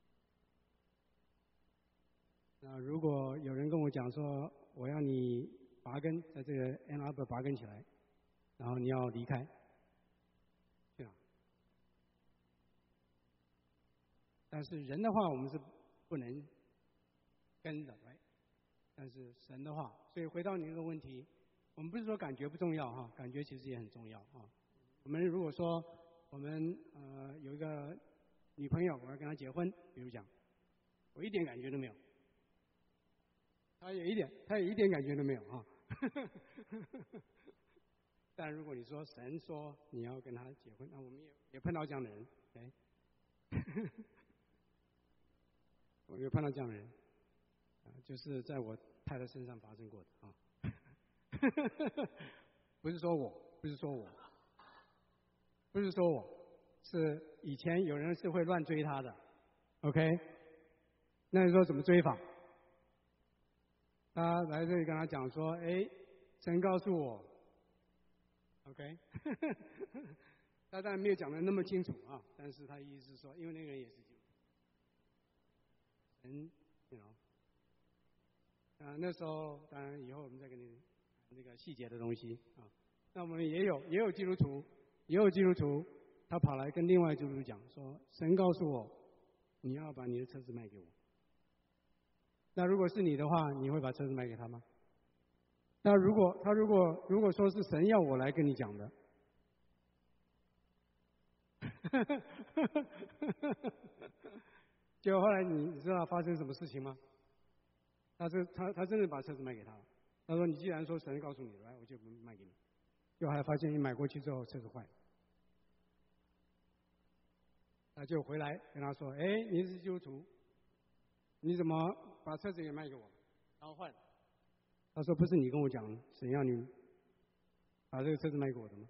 那如果有人跟我讲说，我要你拔根在这个 Ann Arbor 拔根起来，然后你要离开，去哪？但是人的话，我们是不能跟的，right？但是神的话，所以回到你这个问题，我们不是说感觉不重要哈，感觉其实也很重要啊。我们如果说我们呃有一个女朋友，我要跟她结婚，比如讲，我一点感觉都没有，她有一点，她有一点感觉都没有啊。但如果你说神说你要跟他结婚，那我们也也碰到这样的人，哎，我有碰到这样的人。就是在我太太身上发生过的啊，不是说我，不是说我，不是说我，是以前有人是会乱追她的 ，OK？ 那你说怎么追法？他来这里跟他讲说，哎，神告诉我 ，OK？ 他当然没有讲的那么清楚啊，但是他意思是说，因为那个人也是基督徒，神，you know。啊，那时候当然以后我们再给你那个细节的东西啊。那我们也有也有基督徒，也有基督徒，他跑来跟另外基督徒讲说，神告诉我，你要把你的车子卖给我。那如果是你的话，你会把车子卖给他吗？那如果他如果如果说是神要我来跟你讲的，结果后来你知道发生什么事情吗？他是他他真的把车子卖给他了。他说：“你既然说神告诉你来，我就卖给你。” 就还发现一买过去之后车子坏了，他就回来跟他说：“哎，你是基督徒，你怎么把车子给卖给我？然后坏了。”他说：“不是你跟我讲，神让你把这个车子卖给我的吗？”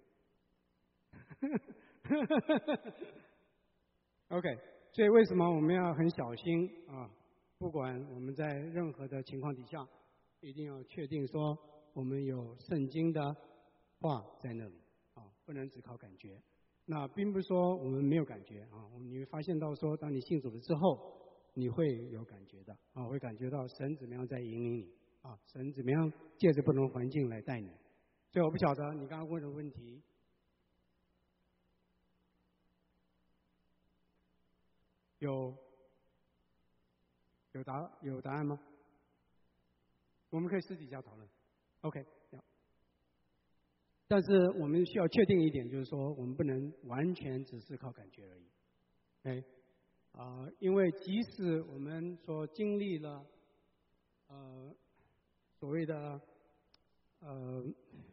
OK， 所以为什么我们要很小心啊？不管我们在任何的情况底下，一定要确定说我们有圣经的话在那里啊，不能只靠感觉。那并不是说我们没有感觉啊，你会发现到说，当你信主了之后，你会有感觉的啊，会感觉到神怎么样在引领你啊，神怎么样借着不同环境来带你。所以我不晓得你刚刚问的问题。有有答有答案吗？我们可以私底下讨论。OK， 但是我们需要确定一点，就是说我们不能完全只是靠感觉而已。哎，啊、呃，因为即使我们所经历了呃所谓的呃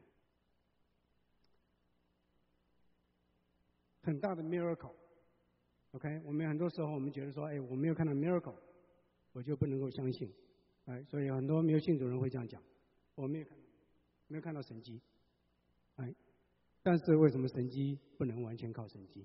很大的 miracle。OK， 我们很多时候我们觉得说，哎，我没有看到 miracle， 我就不能够相信，哎，所以很多没有信主人会这样讲，我没有看到，没有看到神迹，哎，但是为什么神迹不能完全靠神迹？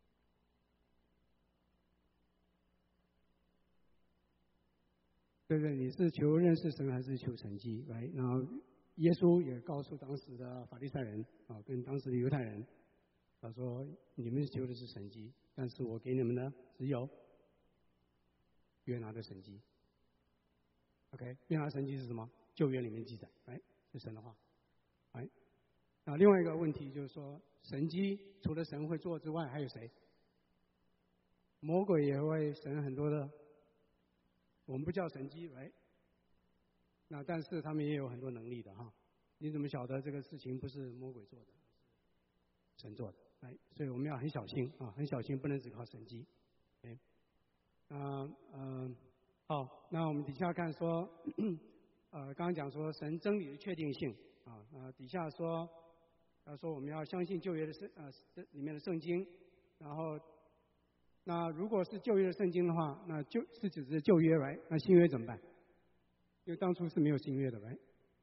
对不对？你是求认识神还是求神迹？哎，然后耶稣也告诉当时的法利赛人啊，跟当时的犹太人，他说：你们求的是神迹，但是我给你们的只有约拿的神迹。OK， 约拿神迹是什么？旧约里面记载，哎，是神的话，哎。那另外一个问题就是说，神迹除了神会做之外，还有谁？魔鬼也会神很多的，我们不叫神迹，哎。那但是他们也有很多能力的哈。你怎么晓得这个事情不是魔鬼做的，神做的？哎，所以我们要很小心啊，很小心，不能只靠神迹。哎，嗯嗯。好，那我们底下看说，呃，刚刚讲说神真理的确定性啊，呃，底下说，他说我们要相信旧约的圣呃里面的圣经，然后，那如果是旧约的圣经的话，那就是指的旧约来，那新约怎么办？因为当初是没有新约的来，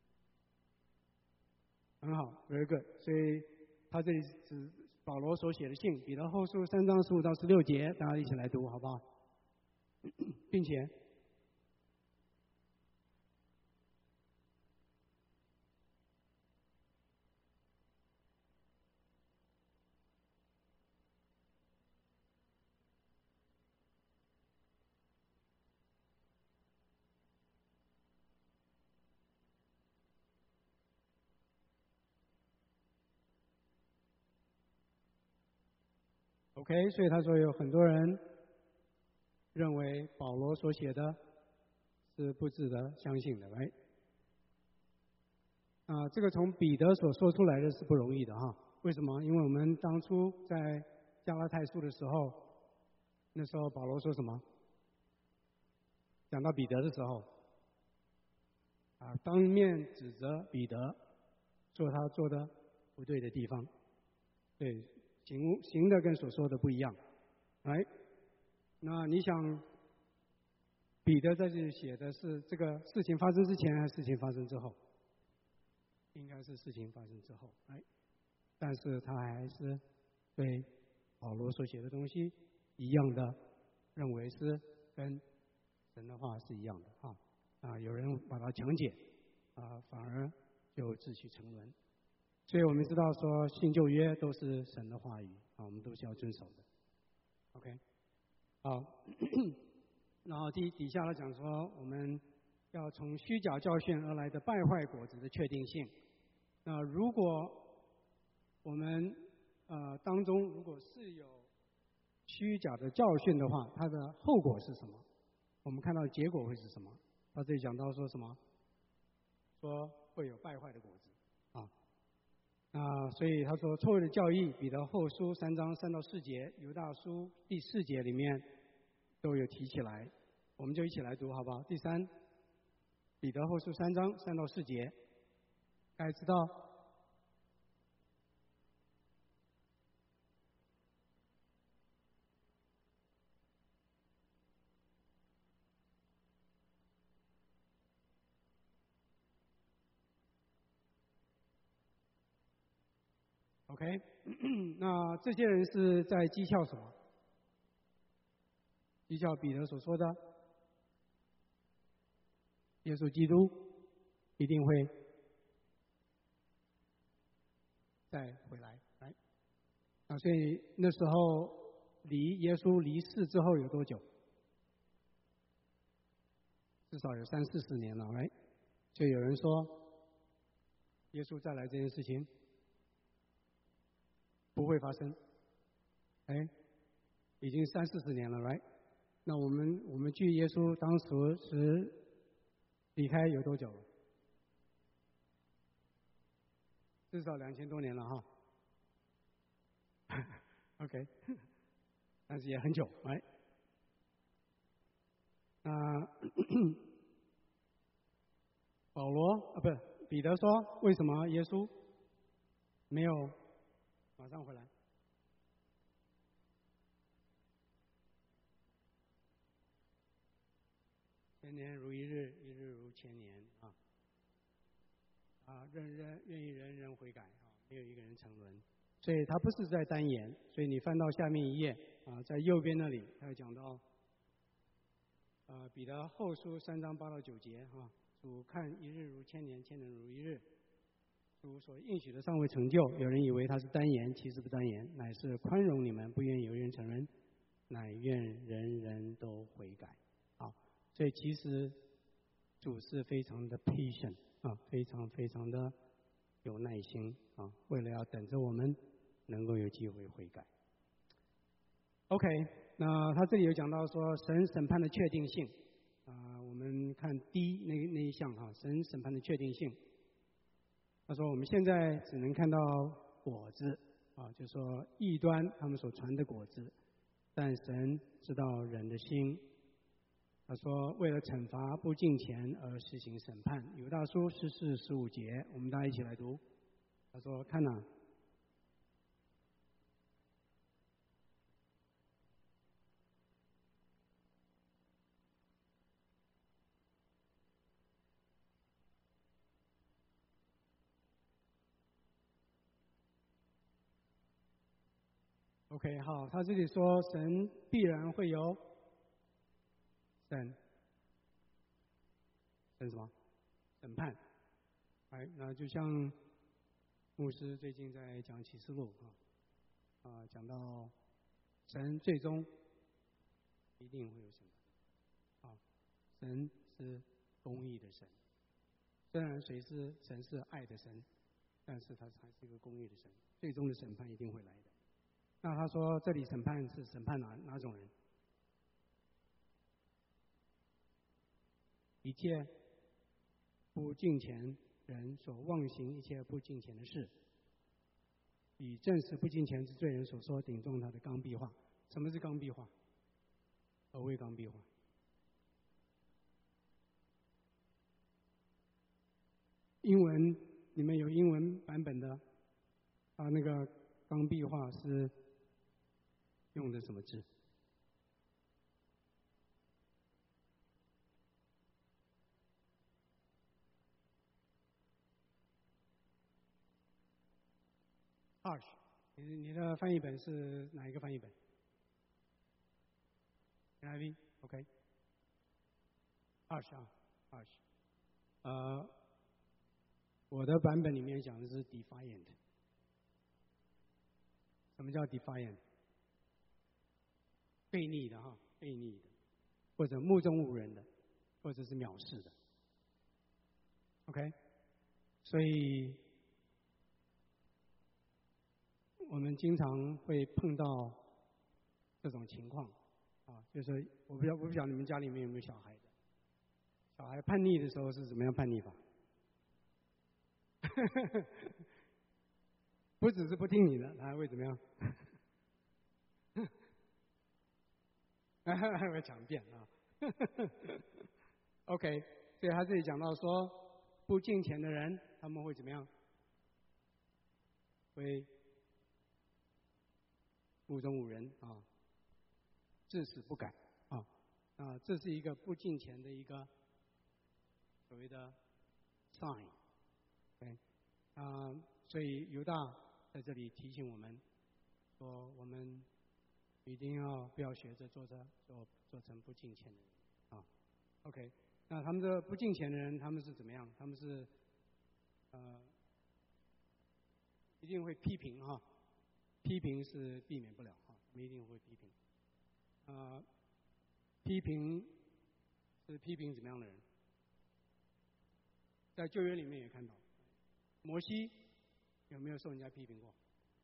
很好 ，very good， 所以他这里是保罗所写的信，彼得后书三章十五到十六节，大家一起来读好不好？并且。OK， 所以他说有很多人认为保罗所写的是不值得相信的，哎，啊，这个从彼得所说出来的是不容易的哈。为什么？因为我们当初在加拉太书的时候，那时候保罗说什么？讲到彼得的时候，啊，当面指责彼得，说他做的不对的地方，对。行行的跟所说的不一样，哎，那你想，彼得在这里写的是这个事情发生之前还是事情发生之后？应该是事情发生之后，哎，但是他还是对保罗所写的东西一样的认为是跟神的话是一样的啊啊，有人把它强解啊，反而就自取沉沦。所以我们知道说新旧约都是神的话语啊，我们都是要遵守的。OK， 好，然后底底下来讲说，我们要从虚假教训而来的败坏果子的确定性。那如果我们呃当中如果是有虚假的教训的话，它的后果是什么？我们看到结果会是什么？他这里讲到说什么？说会有败坏的果子啊。啊，所以他说错误的教义，彼得后书三章三到四节，犹大书第四节里面都有提起来，我们就一起来读好不好？第三，彼得后书三章三到四节，该知道 OK， 那这些人是在讥诮什么？讥诮彼得所说的，耶稣基督一定会再回来。来，啊，所以那时候离耶稣离世之后有多久？至少有三四十年了，来，就有人说，耶稣再来这件事情不会发生。哎，已经三四十年了，来，那我们我们距耶稣当时是离开有多久了？至少两千多年了哈。OK， 但是也很久，来。那保罗啊，不是彼得说，为什么耶稣没有马上回来？千年如一日，一日如千年啊！啊，人人愿意人人悔改啊，没有一个人沉沦。所以他不是在单言，所以你翻到下面一页啊，在右边那里，他有讲到。呃，彼得后书三章八到九节啊，主看一日如千年，千年如一日。主所应许的尚未成就，有人以为他是单言，其实不单言，乃是宽容你们，不愿有人承认，乃愿人人都悔改。好，所以其实主是非常的 patient 啊，非常非常的有耐心啊，为了要等着我们能够有机会悔改。OK。那他这里有讲到说神审判的确定性，啊、呃，我们看第一那那一项哈，神审判的确定性。他说我们现在只能看到果子，啊，就说异端他们所传的果子，但神知道人的心。他说为了惩罚不敬虔而实行审判。犹大书十四十五节，我们大家一起来读。他说看哪、啊。OK， 好，他这里说神必然会有审审什么？审判。哎，那就像牧师最近在讲启示录啊，啊，讲到神最终一定会有审判。啊，神是公义的神，虽然谁是神是爱的神，但是他还是一个公义的神，最终的审判一定会来的。那他说这里审判是审判哪哪种人？一切不敬虔人所妄行一切不敬虔的事，以证实不敬虔之罪人所说顶撞他的刚愎话。什么是刚愎话？何谓刚愎话？英文你们有英文版本的啊，那个刚愎话是用的什么字？harsh， 你你的翻译本是哪一个翻译本 ？N I V，OK， harsh 啊 ，harsh， 呃，我的版本里面讲的是 defiant。什么叫 defiant？ 悖逆的哈，悖逆的，或者目中无人的，或者是藐视的。OK， 所以我们经常会碰到这种情况啊，就是我不晓我不晓得你们家里面有没有小孩的，小孩叛逆的时候是怎么样叛逆法？不只是不听你的，他还会怎么样？还会强辩啊。OK， 所以他这里讲到说，不敬虔的人他们会怎么样？会目中无人啊，至死不改啊啊，这是一个不敬虔的一个所谓的 sign。对啊，所以犹大在这里提醒我们，说我们一定要不要学着做着做做成不敬虔的人啊。OK， 那他们这不敬虔的人，他们是怎么样？他们是呃一定会批评哈，批评是避免不了哈，他们一定会批评。呃，批评是批评怎么样的人？在旧约里面也看到，摩西有没有受人家批评过？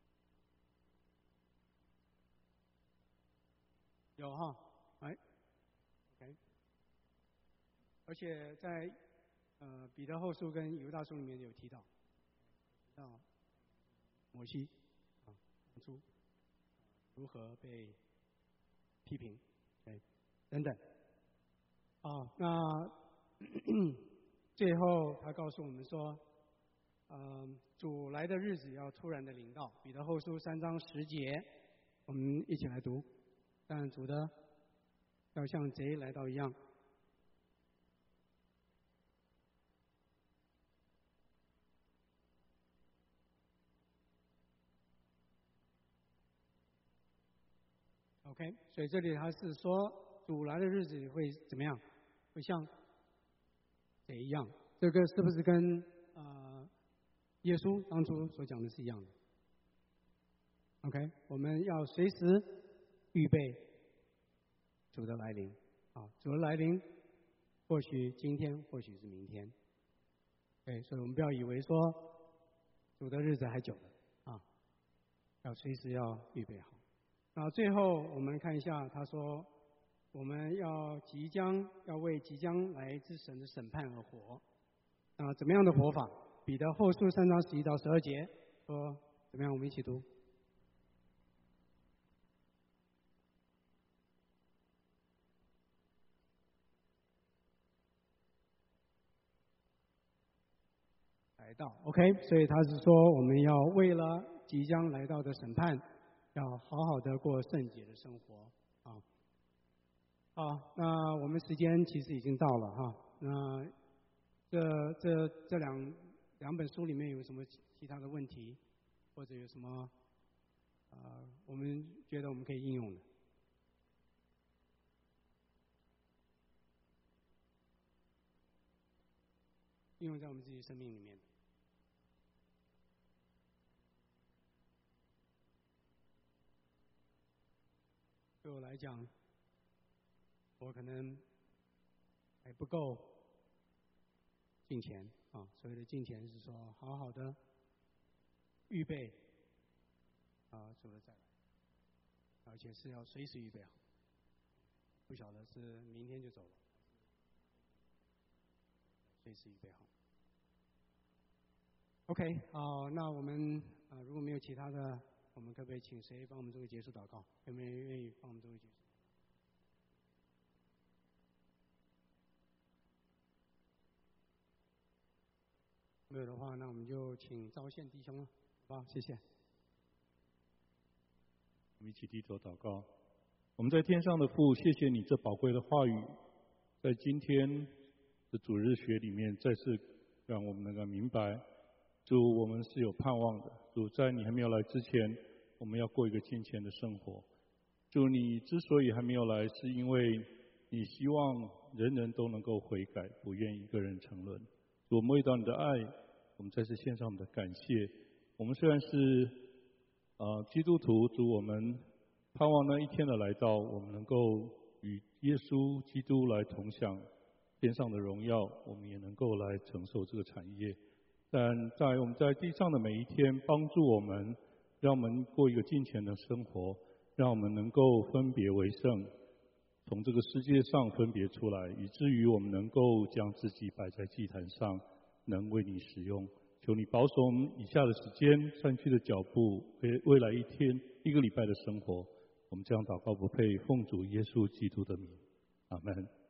有哈，哎 ，OK， 而且在呃彼得后书跟犹大书里面有提到，提到摩西啊，当初如何被批评，对，等等。啊，那最后他告诉我们说，呃，主来的日子要突然的临到。彼得后书三章十节，我们一起来读。但主的要像贼来到一样。OK， 所以这里他是说，主来的日子会怎么样？会像贼一样。这个是不是跟呃耶稣当初所讲的是一样的 ？OK， 我们要随时预备主的来临。啊，主的来临，或许今天，或许是明天。对，所以我们不要以为说主的日子还久了啊，要随时要预备好。那最后我们看一下，他说我们要即将要为即将来之神的审判而活。啊，怎么样的活法？彼得后书三章十一到十二节说怎么样？我们一起读。来到 ，OK， 所以他是说我们要为了即将来到的审判，要好好的过圣洁的生活啊。好，那我们时间其实已经到了哈。那这这这两两本书里面有什么其他的问题，或者有什么呃我们觉得我们可以应用的？应用在我们自己生命里面。对我来讲，我可能还不够敬虔啊。所谓的敬虔是说，好好的预备啊，主的再来，而且是要随时预备好。不晓得是明天就走了，随时预备好。OK， 好，那我们啊、呃、如果没有其他的，我们可不可以请谁帮我们做个结束祷告？有没有人愿意帮我们做个结束？没有的话，那我们就请昭宪弟兄了，好吧？谢谢。 我们一起低头祷告。我们在天上的父，谢谢你这宝贵的话语，在今天的主日学里面，再次让我们能够明白，主，我们是有盼望的。主，在你还没有来之前，我们要过一个敬虔的生活。主，你之所以还没有来，是因为你希望人人都能够悔改，不愿一个人沉沦。主，我们为到你的爱，我们再次献上我们的感谢。我们虽然是呃基督徒，主，我们盼望那一天的来到，我们能够与耶稣基督来同享天上的荣耀，我们也能够来承受这个产业。但在我们在地上的每一天，帮助我们，让我们过一个敬虔的生活，让我们能够分别为圣，从这个世界上分别出来，以至于我们能够将自己摆在祭坛上，能为你使用。求你保守我们以下的时间、山区的脚步，为未来一天、一个礼拜的生活。我们这样祷告不配，奉主耶稣基督的名，阿们。